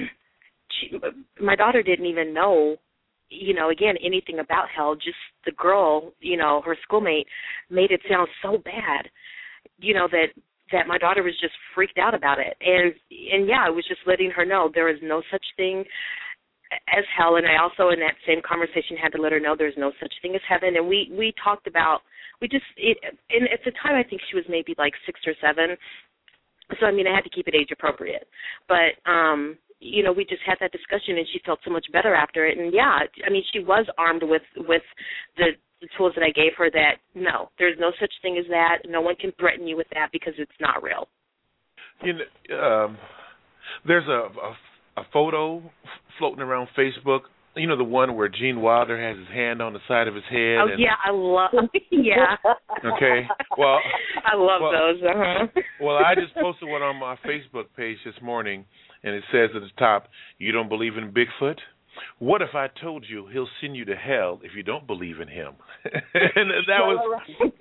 my daughter didn't even know, again, anything about hell. Just the girl, her schoolmate, made it sound so bad, that that my daughter was just freaked out about it. And yeah, I was just letting her know there is no such thing as hell. And I also, in that same conversation, had to let her know there's no such thing as heaven. And we talked about, and at the time I think she was maybe like 6 or 7. So, I mean, I had to keep it age appropriate. But, you know, we just had that discussion, and she felt so much better after it. And, yeah, I mean, she was armed with the tools that I gave her that, no, there's no such thing as that. No one can threaten you with that because it's not real. You know, there's a photo floating around Facebook. You know, the one where Gene Wilder has his hand on the side of his head. Oh, yeah, I love, yeah. Okay, well. I love those, Well, I just posted one on my Facebook page this morning, and it says at the top, you don't believe in Bigfoot? What if I told you he'll send you to hell if you don't believe in him? And that was...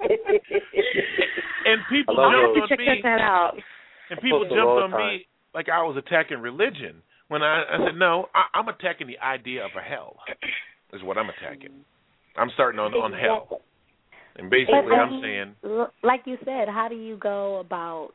and people jumped on me. That out. And people jumped on me like I was attacking religion. When I said, no, I'm attacking the idea of a hell is what I'm attacking. I'm starting on hell. And basically I'm saying... Like you said, how do you go about,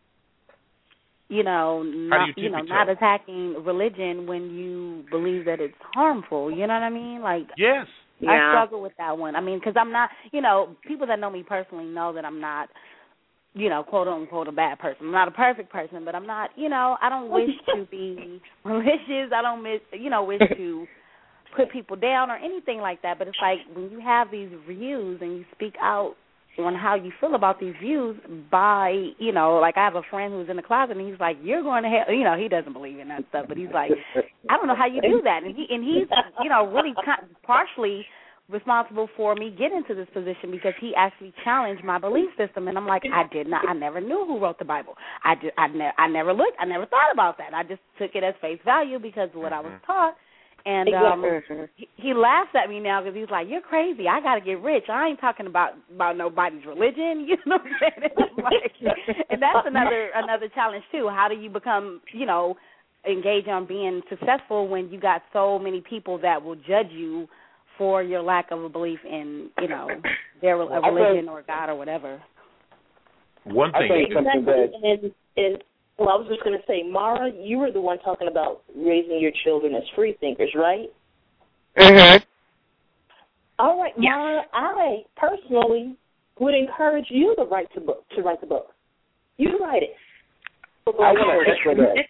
not attacking religion when you believe that it's harmful? You know what I mean? Like, yes. I struggle with that one. I mean, because I'm not, people that know me personally know that I'm not, quote unquote, a bad person. I'm not a perfect person, but I'm not, I don't wish to be malicious. I don't wish to put people down or anything like that. But it's like when you have these views and you speak out on how you feel about these views by, like I have a friend who's in the closet and he's like, you're going to hell. He doesn't believe in that stuff, but he's like, I don't know how you do that. And he's, really partially responsible for me getting to this position because he actually challenged my belief system, and I'm like, I never knew who wrote the Bible. I never looked, I never thought about that. I just took it as face value because of what I was taught, and he laughs at me now because he's like, you're crazy. I got to get rich. I ain't talking about nobody's religion. You know what I'm saying? And that's another challenge too. How do you become, engage on being successful when you got so many people that will judge you for your lack of a belief in, their religion or God or whatever. One thing. Well, I was just going to say, Mara, you were the one talking about raising your children as free thinkers, right? Mm-hmm. All right, Mara, I personally would encourage you to write the book. You write it. I want to echo that.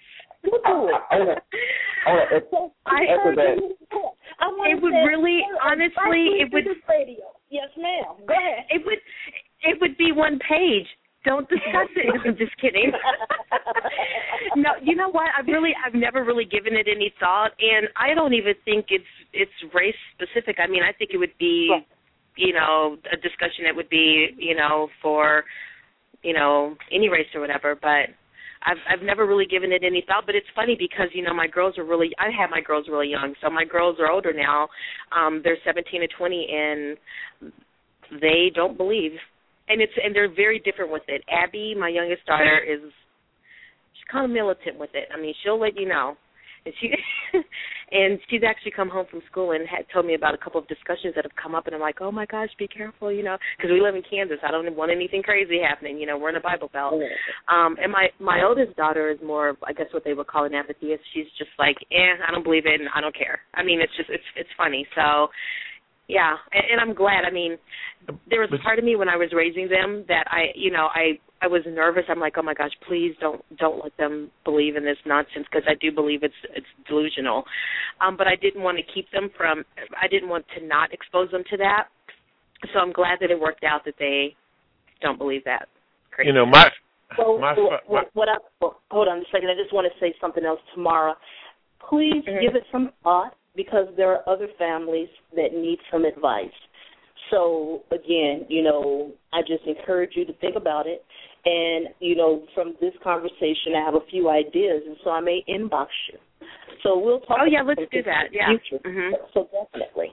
It would really, honestly, it would. Yes, ma'am. Go ahead. It would be one page. Don't discuss it. I'm just kidding. No, you know what? I've never really given it any thought, and I don't even think it's race specific. I mean, I think it would be, a discussion that would be, for, any race or whatever, but. I've never really given it any thought, but it's funny because, my girls are I had my girls really young, so my girls are older now. They're 17 and 20, and they don't believe. And they're very different with it. Abby, my youngest daughter, she's kind of militant with it. I mean, she'll let you know. And she's actually come home from school and had told me about a couple of discussions that have come up, and I'm like, oh my gosh, be careful, because we live in Kansas. I don't want anything crazy happening. We're in a Bible Belt. And my oldest daughter is more of, I guess, what they would call an atheist. She's just like, I don't believe it, and I don't care. I mean, it's funny. So. Yeah, and I'm glad. I mean, there was a part of me when I was raising them that I was nervous. I'm like, oh my gosh, please don't let them believe in this nonsense because I do believe it's delusional. But I didn't want to keep them from. I didn't want to not expose them to that. So I'm glad that it worked out that they don't believe that. Crazy. Hold on a second. I just want to say something else, Tamara. Please give it some thought, because there are other families that need some advice. So, again, I just encourage you to think about it. And, from this conversation, I have a few ideas, and so I may inbox you. So we'll talk about let's do that. Yeah. Mm-hmm. So definitely.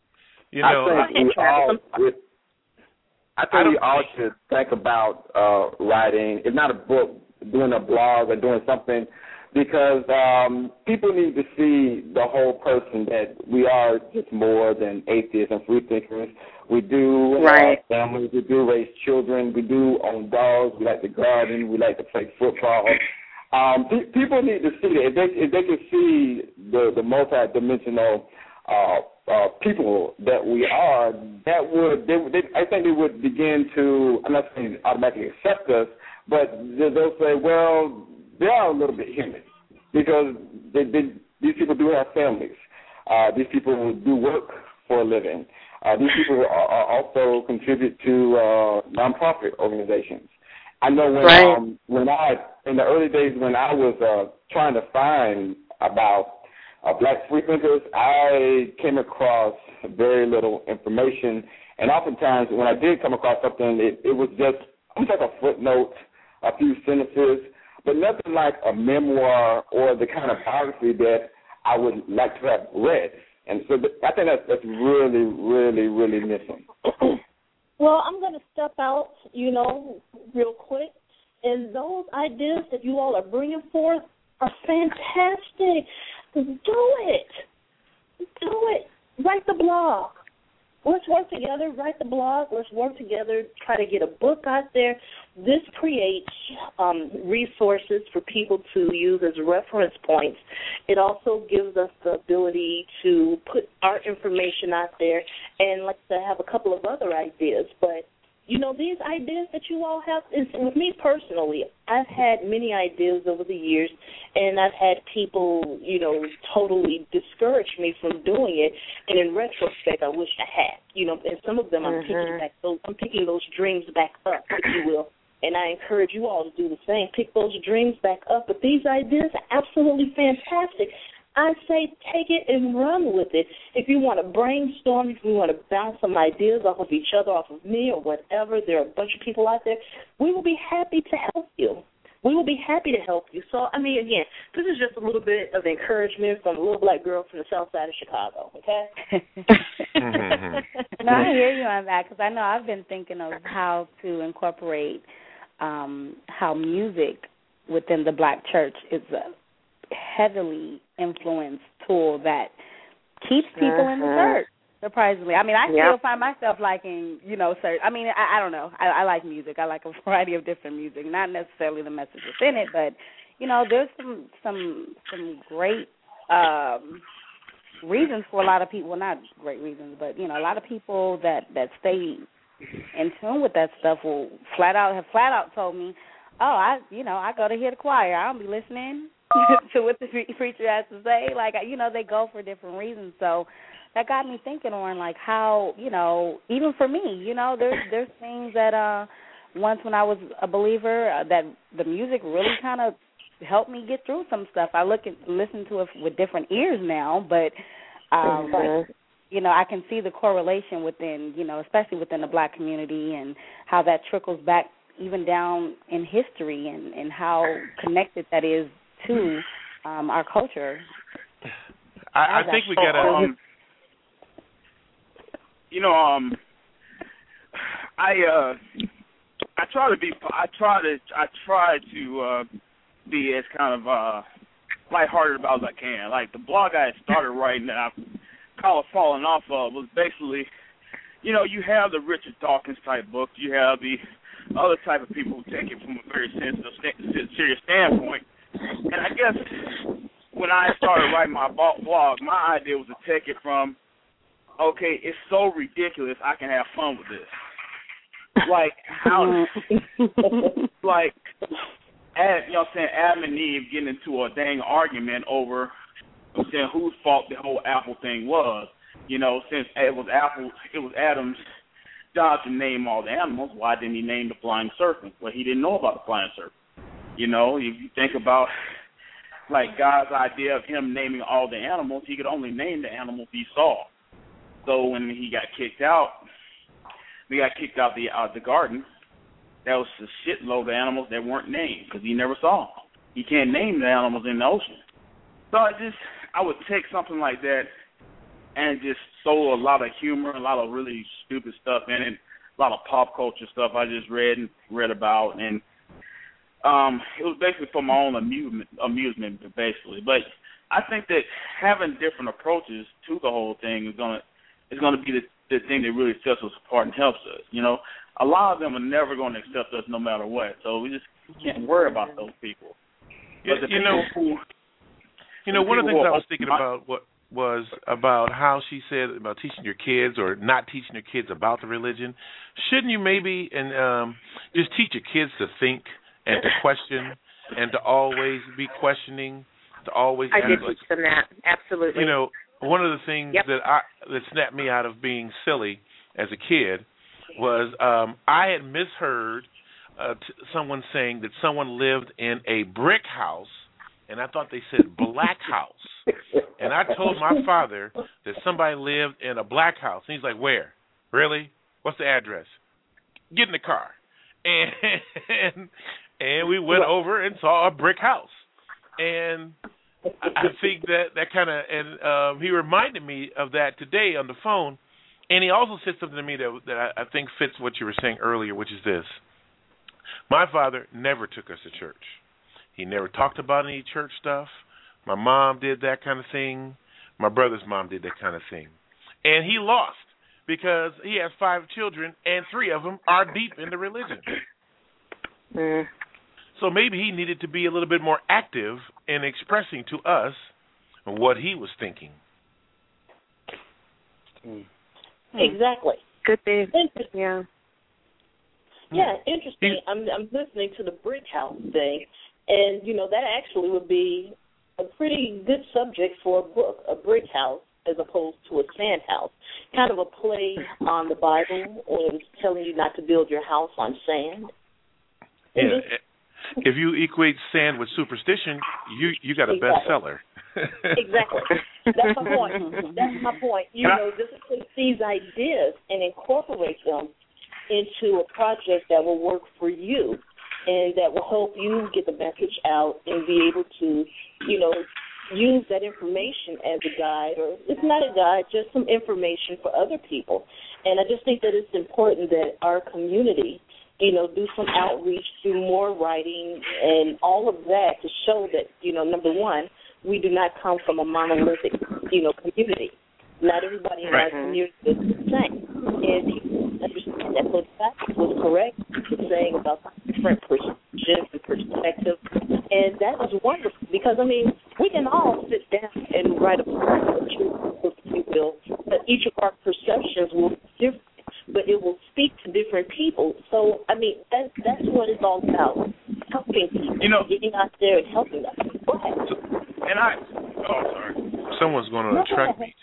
I think we all should think about writing, if not a book, doing a blog or doing something because people need to see the whole person, that we are just more than atheists and free thinkers. We do have families, we do raise children, we do own dogs, we like to garden, we like to play football. People need to see that. If they can see the multidimensional people that we are, that would I think they would begin to, I'm not saying automatically accept us, but they'll say, well, they are a little bit human, because these people do have families. These people do work for a living. These people also contribute to nonprofit organizations. I know when I in the early days when I was trying to find about Black free thinkers, I came across very little information, and oftentimes when I did come across something, it was just like a footnote, a few sentences, but nothing like a memoir or the kind of biography that I would like to have read. And so I think that's really, really, really missing. Well, I'm going to step out, real quick. And those ideas that you all are bringing forth are fantastic. Do it. Write the blog. Let's work together, write the blog. Let's work together, try to get a book out there. This creates resources for people to use as reference points. It also gives us the ability to put our information out there and like to have a couple of other ideas. But, these ideas that you all have, with me personally, I've had many ideas over the years, and I've had people, totally discourage me from doing it. And in retrospect, I wish I had, and some of them I'm picking those dreams back up, if you will. And I encourage you all to do the same. Pick those dreams back up. But these ideas are absolutely fantastic. I say take it and run with it. If you want to brainstorm, if you want to bounce some ideas off of each other, off of me or whatever, there are a bunch of people out there, we will be happy to help you. So, again, this is just a little bit of encouragement from a little Black girl from the south side of Chicago, okay? No, I hear you on that, because I know I've been thinking of how to incorporate how music within the Black church is a heavily influenced tool that keeps people in the church, surprisingly. I still find myself liking, certain, I don't know. I like music. I like a variety of different music, not necessarily the message within it, but, there's some great reasons for a lot of people, well, not great reasons, but, a lot of people that stay in tune with that stuff will flat out told me, I go to hear the choir. I don't be listening to what the preacher has to say. Like, they go for different reasons. So that got me thinking on, like, how, even for me, there's things that once when I was a believer that the music really kind of helped me get through some stuff. I listen to it with different ears now, but, I can see the correlation within, especially within the Black community and how that trickles back even down in history and how connected that is to our culture. I think we got to. I try to be as kind of lighthearted about as I can. Like the blog I had started writing that I've kind of fallen off of was basically, you have the Richard Dawkins type books, you have the other type of people who take it from a very serious standpoint. And I guess when I started writing my blog, my idea was to take it from, okay, it's so ridiculous, I can have fun with this. Like how, like, Adam and Eve getting into a dang argument over saying whose fault the whole apple thing was. Since it was Adam's job to name all the animals, why didn't he name the flying serpent? Well, he didn't know about the flying serpent. If you think about, like, God's idea of him naming all the animals, he could only name the animals he saw. So when he got kicked out, the garden, that was a shitload of animals that weren't named because he never saw them. He can't name the animals in the ocean. So I would take something like that and just throw a lot of humor, a lot of really stupid stuff in it, a lot of pop culture stuff I just read about, and it was basically for my own amusement basically. But I think that having different approaches to the whole thing is gonna be the thing that really sets us apart and helps us. You know, a lot of them are never going to accept us no matter what. So we just can't worry about those people. One of the things I was thinking about was about how she said about teaching your kids or not teaching your kids about the religion. Shouldn't you maybe just teach your kids to think and to question and to always be questioning, to always I did teach them that, absolutely. You know, one of the things that snapped me out of being silly as a kid was I had misheard someone saying that someone lived in a brick house, and I thought they said black house. And I told my father that somebody lived in a black house. And he's like, where? Really? What's the address? Get in the car. And we went over and saw a brick house. And I think that kind of, and he reminded me of that today on the phone. And he also said something to me that I think fits what you were saying earlier, which is this. My father never took us to church. He never talked about any church stuff. My mom did that kind of thing. My brother's mom did that kind of thing. And he lost because he has 5 children, and 3 of them are deep in the religion. So maybe he needed to be a little bit more active in expressing to us what he was thinking. Exactly. Good thing. Interesting. Yeah, interesting. I'm listening to the brick house thing, and that actually would be a pretty good subject for a book, a brick house as opposed to a sand house. Kind of a play on the Bible when it's telling you not to build your house on sand. Yeah. If you equate sand with superstition, you got a bestseller. Exactly. That's my point. Just take these ideas and incorporate them into a project that will work for you and that will help you get the message out and be able to, use that information as a guide, or it's not a guide, just some information for other people. And I just think that it's important that our community, do some outreach, do more writing and all of that to show that, number one, we do not come from a monolithic, community. Not everybody in our community is the same. And people understand that. So that was correct, saying about different perspectives and perspectives. And that is wonderful because, we can all sit down and write a book, if you will, but each of our perceptions will be different, but it will speak to different people. So, that's what it's all about, helping people, getting out there and helping them. Go ahead. Sorry. Someone's going on a track meet.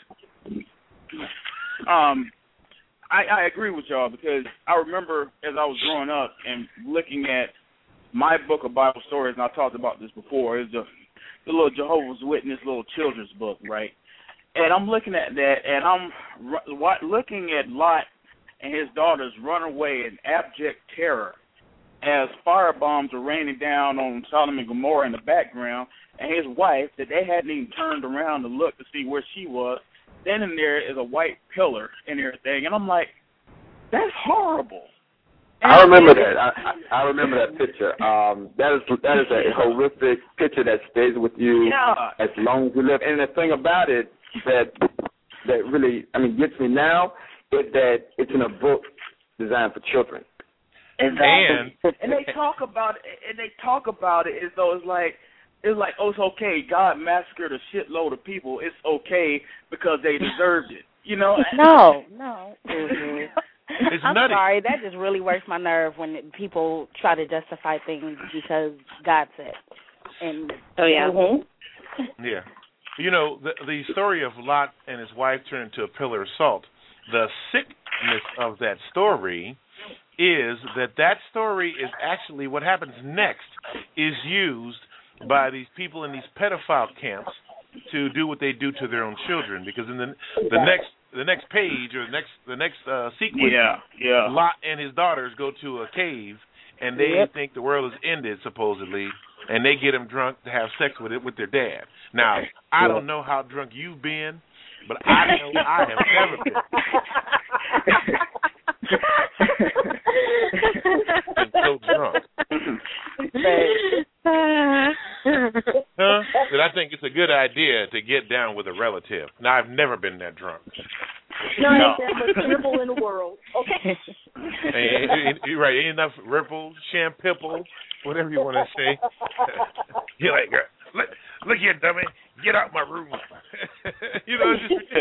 I agree with y'all because I remember as I was growing up and looking at my book of Bible stories, and I talked about this before, it's the little Jehovah's Witness little children's book, right? And I'm looking at that, and I'm looking at Lot and his daughters run away in abject terror as fire bombs are raining down on Sodom and Gomorrah in the background, and his wife, that they hadn't even turned around to look to see where she was, standing there is a white pillar and everything, and I'm like, that's horrible. I remember that. I remember that picture. That is a horrific picture that stays with you as long as you live. And the thing about it that really, gets me now is that it's in a book designed for children. And they talk about it as though it's like, oh, it's okay. God massacred a shitload of people. It's okay because they deserved it. No. Mm-hmm. I'm sorry. That just really works my nerve when people try to justify things because God said. And Yeah. The story of Lot and his wife turned into a pillar of salt. The sickness of that story is that story is actually what happens next is used by these people in these pedophile camps to do what they do to their own children. Because in the next page or the next sequence, Lot and his daughters go to a cave and they think the world is ended supposedly, and they get them drunk to have sex with their dad. Now I don't know how drunk you've been, but I know I have never been. Been so drunk. but I think it's a good idea to get down with a relative. Now, I've never been that drunk. No. That's the ripple in the world. Okay. You're right. Ain't enough ripple, shampipple, whatever you want to say. You're like, look here, dummy. Get out my room. You know,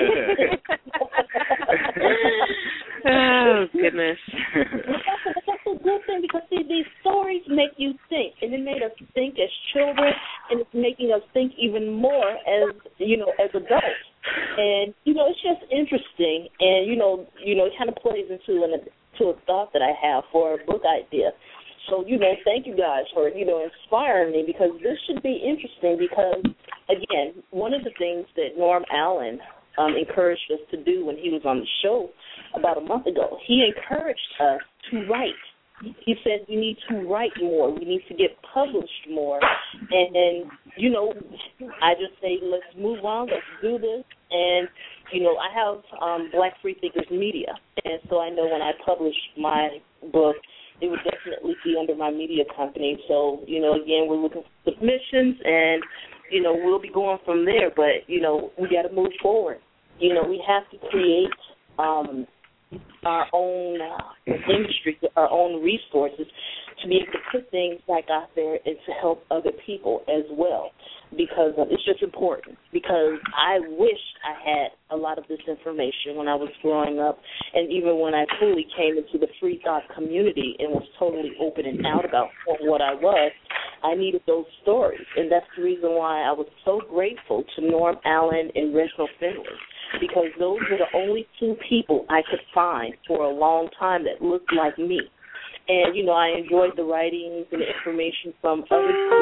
oh, goodness. That's a good thing because, see, these stories make you think, and it made us think as children, and it's making us think even more as, as adults. And, it's just interesting, and, it kind of plays into a thought that I have for a book idea. So, thank you guys for, inspiring me, because this should be interesting because, again, one of the things that Norm Allen encouraged us to do when he was on the show about a month ago, he encouraged us to write. He said we need to write more. We need to get published more. And I just say let's move on. Let's do this. And, I have Black Free Thinkers Media. And so I know when I publish my book, it would definitely be under my media company. So, again, we're looking for submissions, and, we'll be going from there. But, we got to move forward. We have to create our own industry, our own resources to be able to put things back out there and to help other people as well, because it's just important. Because I wish I had a lot of this information when I was growing up, and even when I fully came into the free thought community and was totally open and out about what I was, I needed those stories. And that's the reason why I was so grateful to Norm Allen and Reginald Finley, because those were the only two people I could find for a long time that looked like me. And, I enjoyed the writings and the information from other people.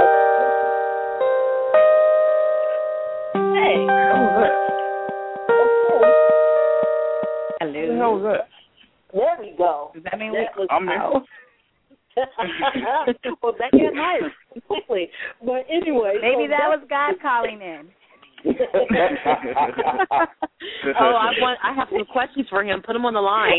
Hey. Hello. There we go. Does that mean I'm out? Well, that got nice quickly. But anyway. Maybe that was God calling in. I have some questions for him. Put him on the line.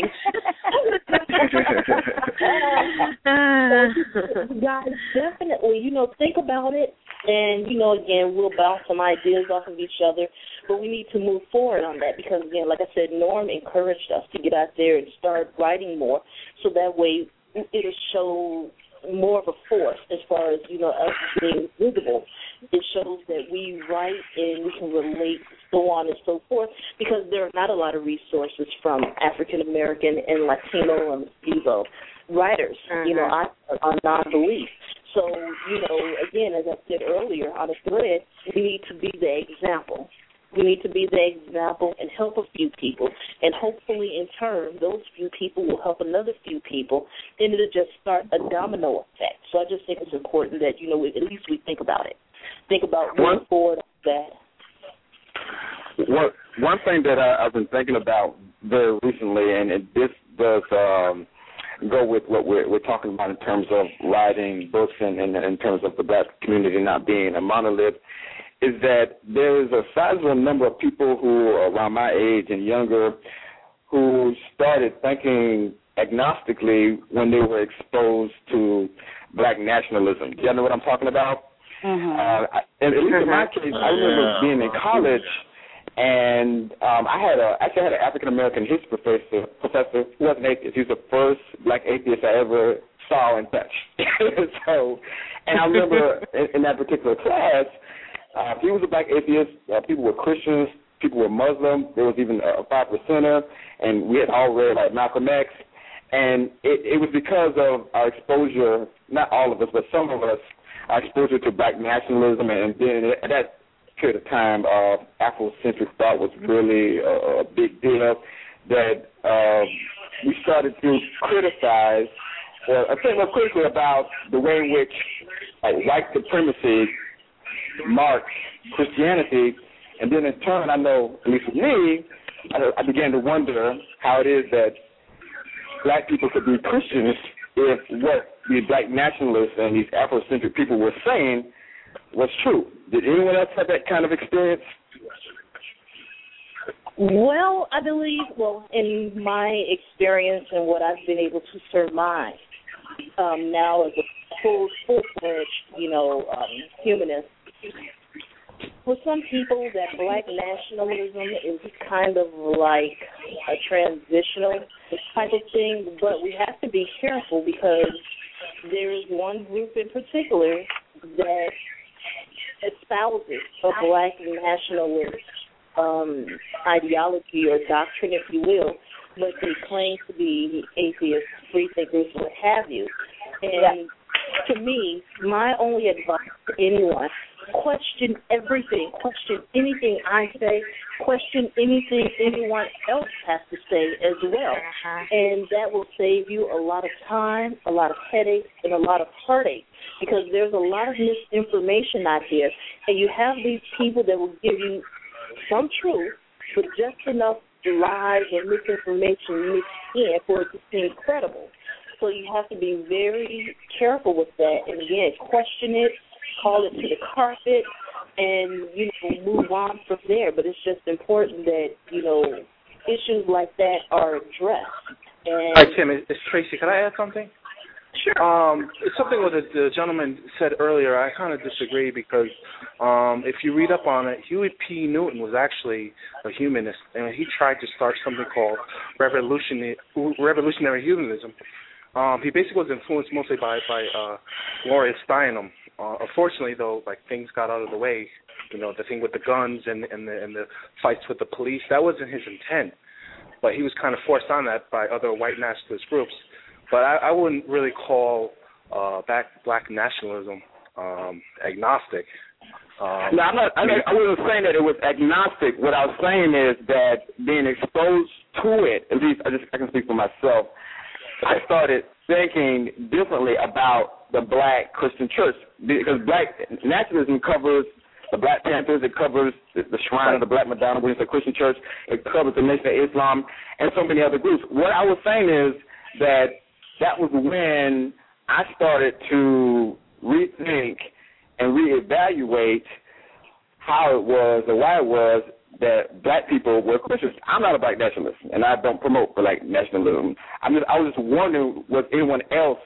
Guys, definitely, think about it, and, again, we'll bounce some ideas off of each other, but we need to move forward on that because, again, like I said, Norm encouraged us to get out there and start writing more, so that way it'll show more of a force as far as, us being visible. It shows that we write and we can relate, so on and so forth, because there are not a lot of resources from African American and Latino and Latino writers, on non-belief. So, again, as I said earlier on a thread, we need to be the example. We need to be the example and help a few people, and hopefully in turn those few people will help another few people, and it'll just start a domino effect. So I just think it's important that, at least we think about it. Think about moving forward on that. One thing that I've been thinking about very recently, and this does go with what we're talking about in terms of writing books and in terms of the Black community not being a monolith, is that there is a sizable number of people who are around my age and younger who started thinking agnostically when they were exposed to Black nationalism. Do you know what I'm talking about? Mm-hmm. At least in my case, I remember being in college, and I had an African American history professor who was an atheist. He was the first Black atheist I ever saw and touched. And I remember in that particular class, he was a Black atheist. People were Christians. People were Muslim. There was even a 5%er, and we had all read like Malcolm X. And it was because of our exposure, not all of us, but some of us, our exposure to Black nationalism, and then at that period of time, Afrocentric thought was really a big deal, that we started to criticize or think more critically about the way in which white supremacy marked Christianity. And then in turn, I know, at least with me, I began to wonder how it is that Black people could be Christians if what the Black nationalists and these Afrocentric people were saying was true. Did anyone else have that kind of experience? Well, I believe, in my experience and what I've been able to surmise now as a full-fledged, humanist, for some people, that black nationalism is kind of like a transitional type of thing, but we have to be careful because there is one group in particular that espouses a black nationalist ideology or doctrine, if you will, but they claim to be atheists, free thinkers, what have you. And to me, my only advice to anyone, question everything, question anything I say, question anything anyone else has to say as well. And that will save you a lot of time, a lot of headaches, and a lot of heartache, because there's a lot of misinformation out there, and you have these people that will give you some truth, but just enough lies and misinformation mixed in for it to seem credible. So you have to be very careful with that, and again, question it, call it to the carpet, and move on from there. But it's just important that issues like that are addressed. And all right, Tim, it's Tracy. Can I add something? Sure. It's something what the gentleman said earlier. I kind of disagree because if you read up on it, Huey P. Newton was actually a humanist, and he tried to start something called revolutionary humanism. He basically was influenced mostly by Gloria Steinem. Unfortunately, though, things got out of the way. The thing with the guns and the fights with the police, that wasn't his intent. But he was kind of forced on that by other white nationalist groups. But I wouldn't really call black nationalism agnostic. No, I'm not. I wasn't saying that it was agnostic. What I was saying is that being exposed to it, at least I can speak for myself, I started thinking differently about the black Christian church, because black nationalism covers the Black Panthers, it covers the Shrine of the Black Madonna, which is a Christian church, it covers the Nation of Islam, and so many other groups. What I was saying is that was when I started to rethink and reevaluate how it was or why it was that black people were Christians. I'm not a black nationalist, and I don't promote black nationalism. I was just wondering, was anyone else,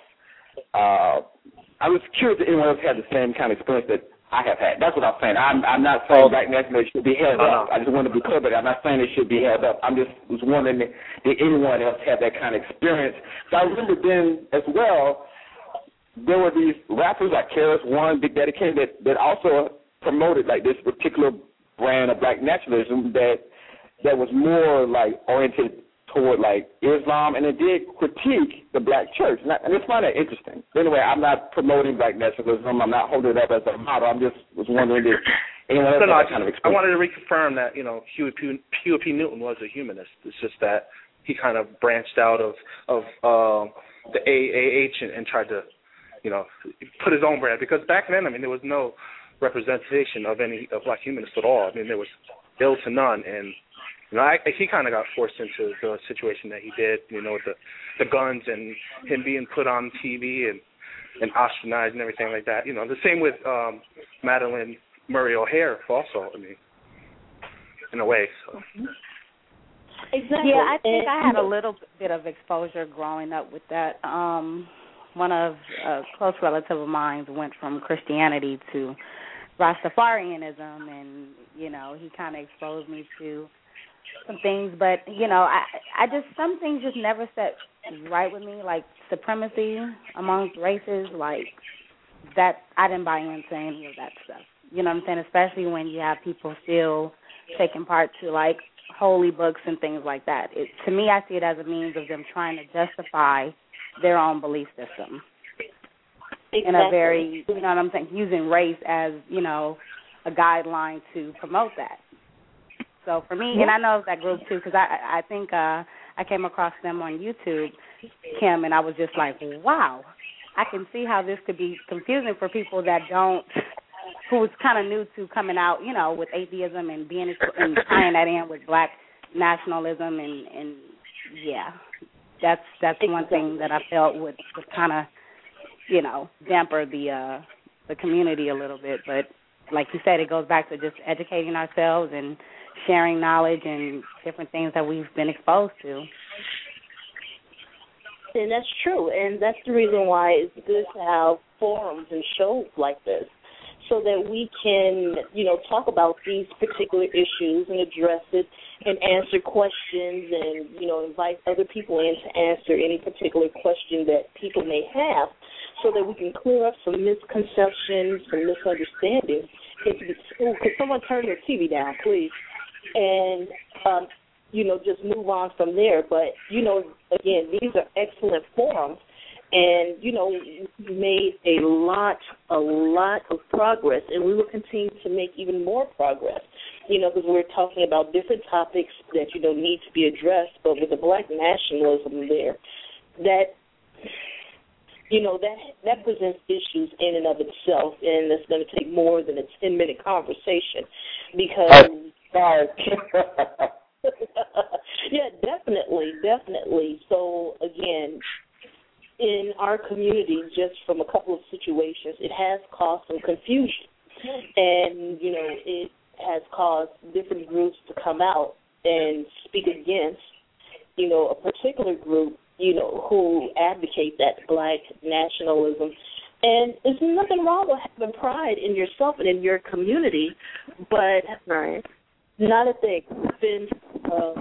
I was curious if anyone else had the same kind of experience that I have had. That's what I'm saying. I'm not saying black nationalism should be held up. I just want to be clear, but I'm not saying it should be held up. I'm just was wondering, did anyone else have that kind of experience? So I remember then as well, there were these rappers like KRS-One, Big Daddy Kane, that also promoted this particular brand of black nationalism that was more oriented toward Islam, and it did critique the black church. And I just find that interesting. Anyway, I'm not promoting black nationalism. I'm not holding it up as a model. I'm just was wondering if anyone else had that kind of experience. I wanted to reconfirm that Huey P. Newton was a humanist. It's just that he kind of branched out of the AAH and tried to put his own brand, because back then, there was no representation of any black humanists at all. There was ill to none, and he kind of got forced into the situation that he did, with the guns and him being put on TV and ostracized and everything like that. The same with Madeline Murray O'Hare also, in a way. So. Exactly. Yeah, I think I had a little bit of exposure growing up with that. One of a close relative of mine went from Christianity to Rastafarianism, and, he kind of exposed me to some things, but, I just, some things just never set right with me, like supremacy amongst races, that, I didn't buy into any of that stuff, you know what I'm saying, especially when you have people still taking part to, holy books and things like that. To me, I see it as a means of them trying to justify their own belief system. Exactly. In a very, you know what I'm saying, using race as, a guideline to promote that. So for me, and I know that group too, because I think I came across them on YouTube, Kim, and I was just like, wow, I can see how this could be confusing for people that who's kind of new to coming out, with atheism and and tying that in with black nationalism, and yeah, that's one thing that I felt would kind of, damper the community a little bit. But like you said, it goes back to just educating ourselves and sharing knowledge and different things that we've been exposed to. And that's true, and that's the reason why it's good to have forums and shows like this, so that we can, talk about these particular issues and address it and answer questions and, invite other people in to answer any particular question that people may have so that we can clear up some misconceptions, some misunderstandings. Could someone turn their TV down, please? And, just move on from there. But, again, these are excellent forums. And, we made a lot of progress, and we will continue to make even more progress, because we're talking about different topics that, need to be addressed. But with the black nationalism there, that presents issues in and of itself, and it's going to take more than a 10-minute conversation because yeah, definitely. So, again, in our community, just from a couple of situations, it has caused some confusion. And, it has caused different groups to come out and speak against, a particular group, who advocate that black nationalism. And there's nothing wrong with having pride in yourself and in your community, but not at the expense of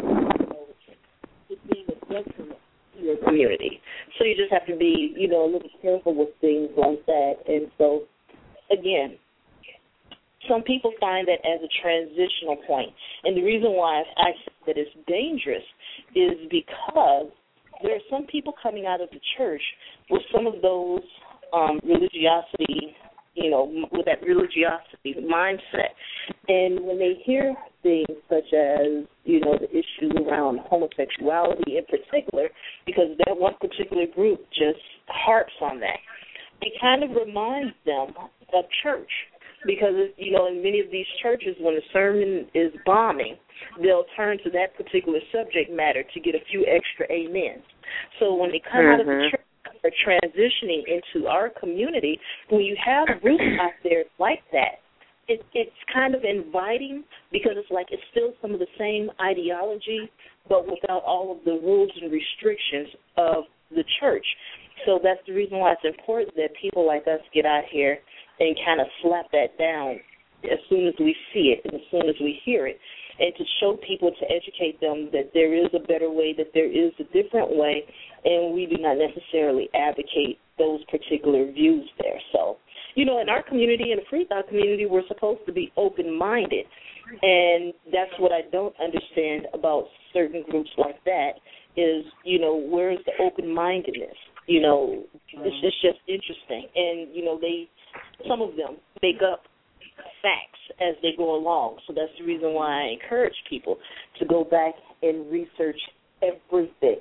it being a detriment to your community. So you just have to be, a little careful with things like that. And so, again, some people find that as a transitional point. And the reason why I say that it's dangerous is because there are some people coming out of the church with some of those religiosity, with that religiosity mindset. And when they hear things such as, the issue around homosexuality in particular, because that one particular group just harps on that, it kind of reminds them of church. Because, in many of these churches, when a sermon is bombing, they'll turn to that particular subject matter to get a few extra amens. So when they come out of the church or transitioning into our community, when you have groups out there like that, it's kind of inviting because it's like it's still some of the same ideology, but without all of the rules and restrictions of the church. So that's the reason why it's important that people like us get out here and kind of slap that down as soon as we see it and as soon as we hear it, and to show people, to educate them that there is a better way, that there is a different way, and we do not necessarily advocate those particular views there. So, in our community, in the Free Thought community, we're supposed to be open-minded, and that's what I don't understand about certain groups like that is, where's the open-mindedness? It's just interesting. And, some of them make up facts as they go along. So that's the reason why I encourage people to go back and research everything.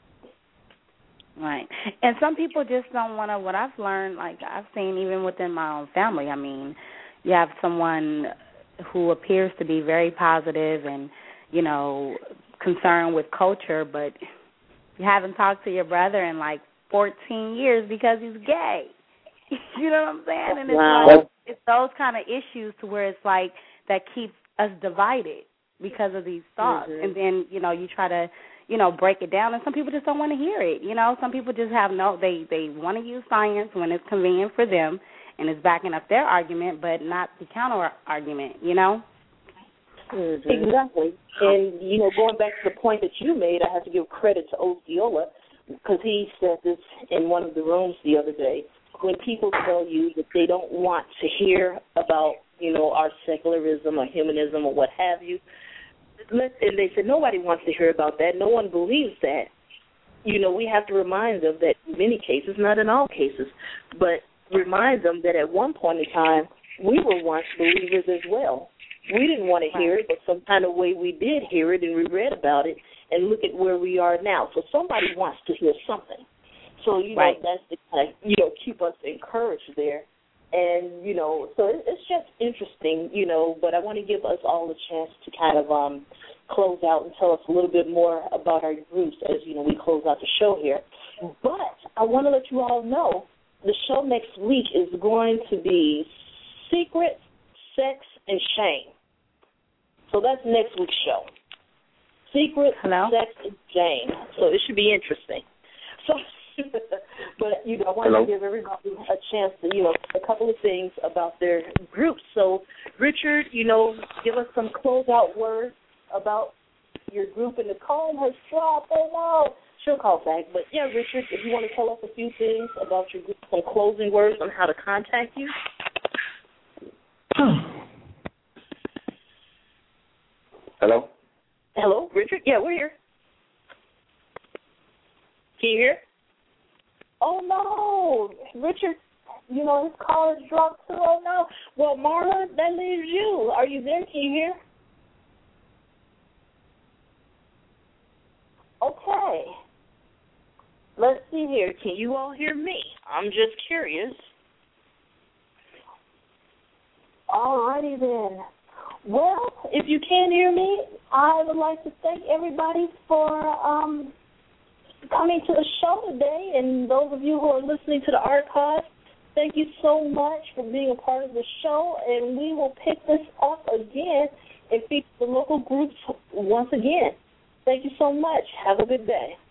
Right. And some people just don't want to, what I've learned, like I've seen even within my own family, I mean, you have someone who appears to be very positive and, concerned with culture, but you haven't talked to your brother in like 14 years because he's gay. You know what I'm saying? And it's like, it's those kind of issues to where it's like that keep us divided because of these thoughts. And then, you try to, break it down, and some people just don't want to hear it. Some people just have they want to use science when it's convenient for them and it's backing up their argument, but not the counter argument, Exactly. And, going back to the point that you made, I have to give credit to Osceola because he said this in one of the rooms the other day. When people tell you that they don't want to hear about, our secularism or humanism or what have you, and they said nobody wants to hear about that, no one believes that, we have to remind them that in many cases, not in all cases, but remind them that at one point in time, we were once believers as well. We didn't want to hear it, but some kind of way we did hear it and we read about it, and look at where we are now. So somebody wants to hear something. So, that's the kind of, keep us encouraged there. And, so it's just interesting, but I want to give us all a chance to kind of close out and tell us a little bit more about our groups as, we close out the show here. But I want to let you all know the show next week is going to be Secret, Sex, and Shame. So that's next week's show. Secret, Sex, and Shame. So it should be interesting. So But, I want to give everybody a chance to, a couple of things about their groups. So, Richard, give us some closeout words about your group. And the call has dropped. Oh, no. She'll call back. But, yeah, Richard, if you want to tell us a few things about your group, some closing words on how to contact you. Hello? Hello, Richard? Yeah, we're here. Can you hear? Oh, no. Richard, his call has dropped too. Oh, no. Well, Marla, that leaves you. Are you there? Can you hear? Okay. Let's see here. Can you all hear me? I'm just curious. All righty then. Well, if you can't hear me, I would like to thank everybody for coming to the show today, and those of you who are listening to the archive, thank you so much for being a part of the show, and we will pick this up again and feature the local groups once again. Thank you so much. Have a good day.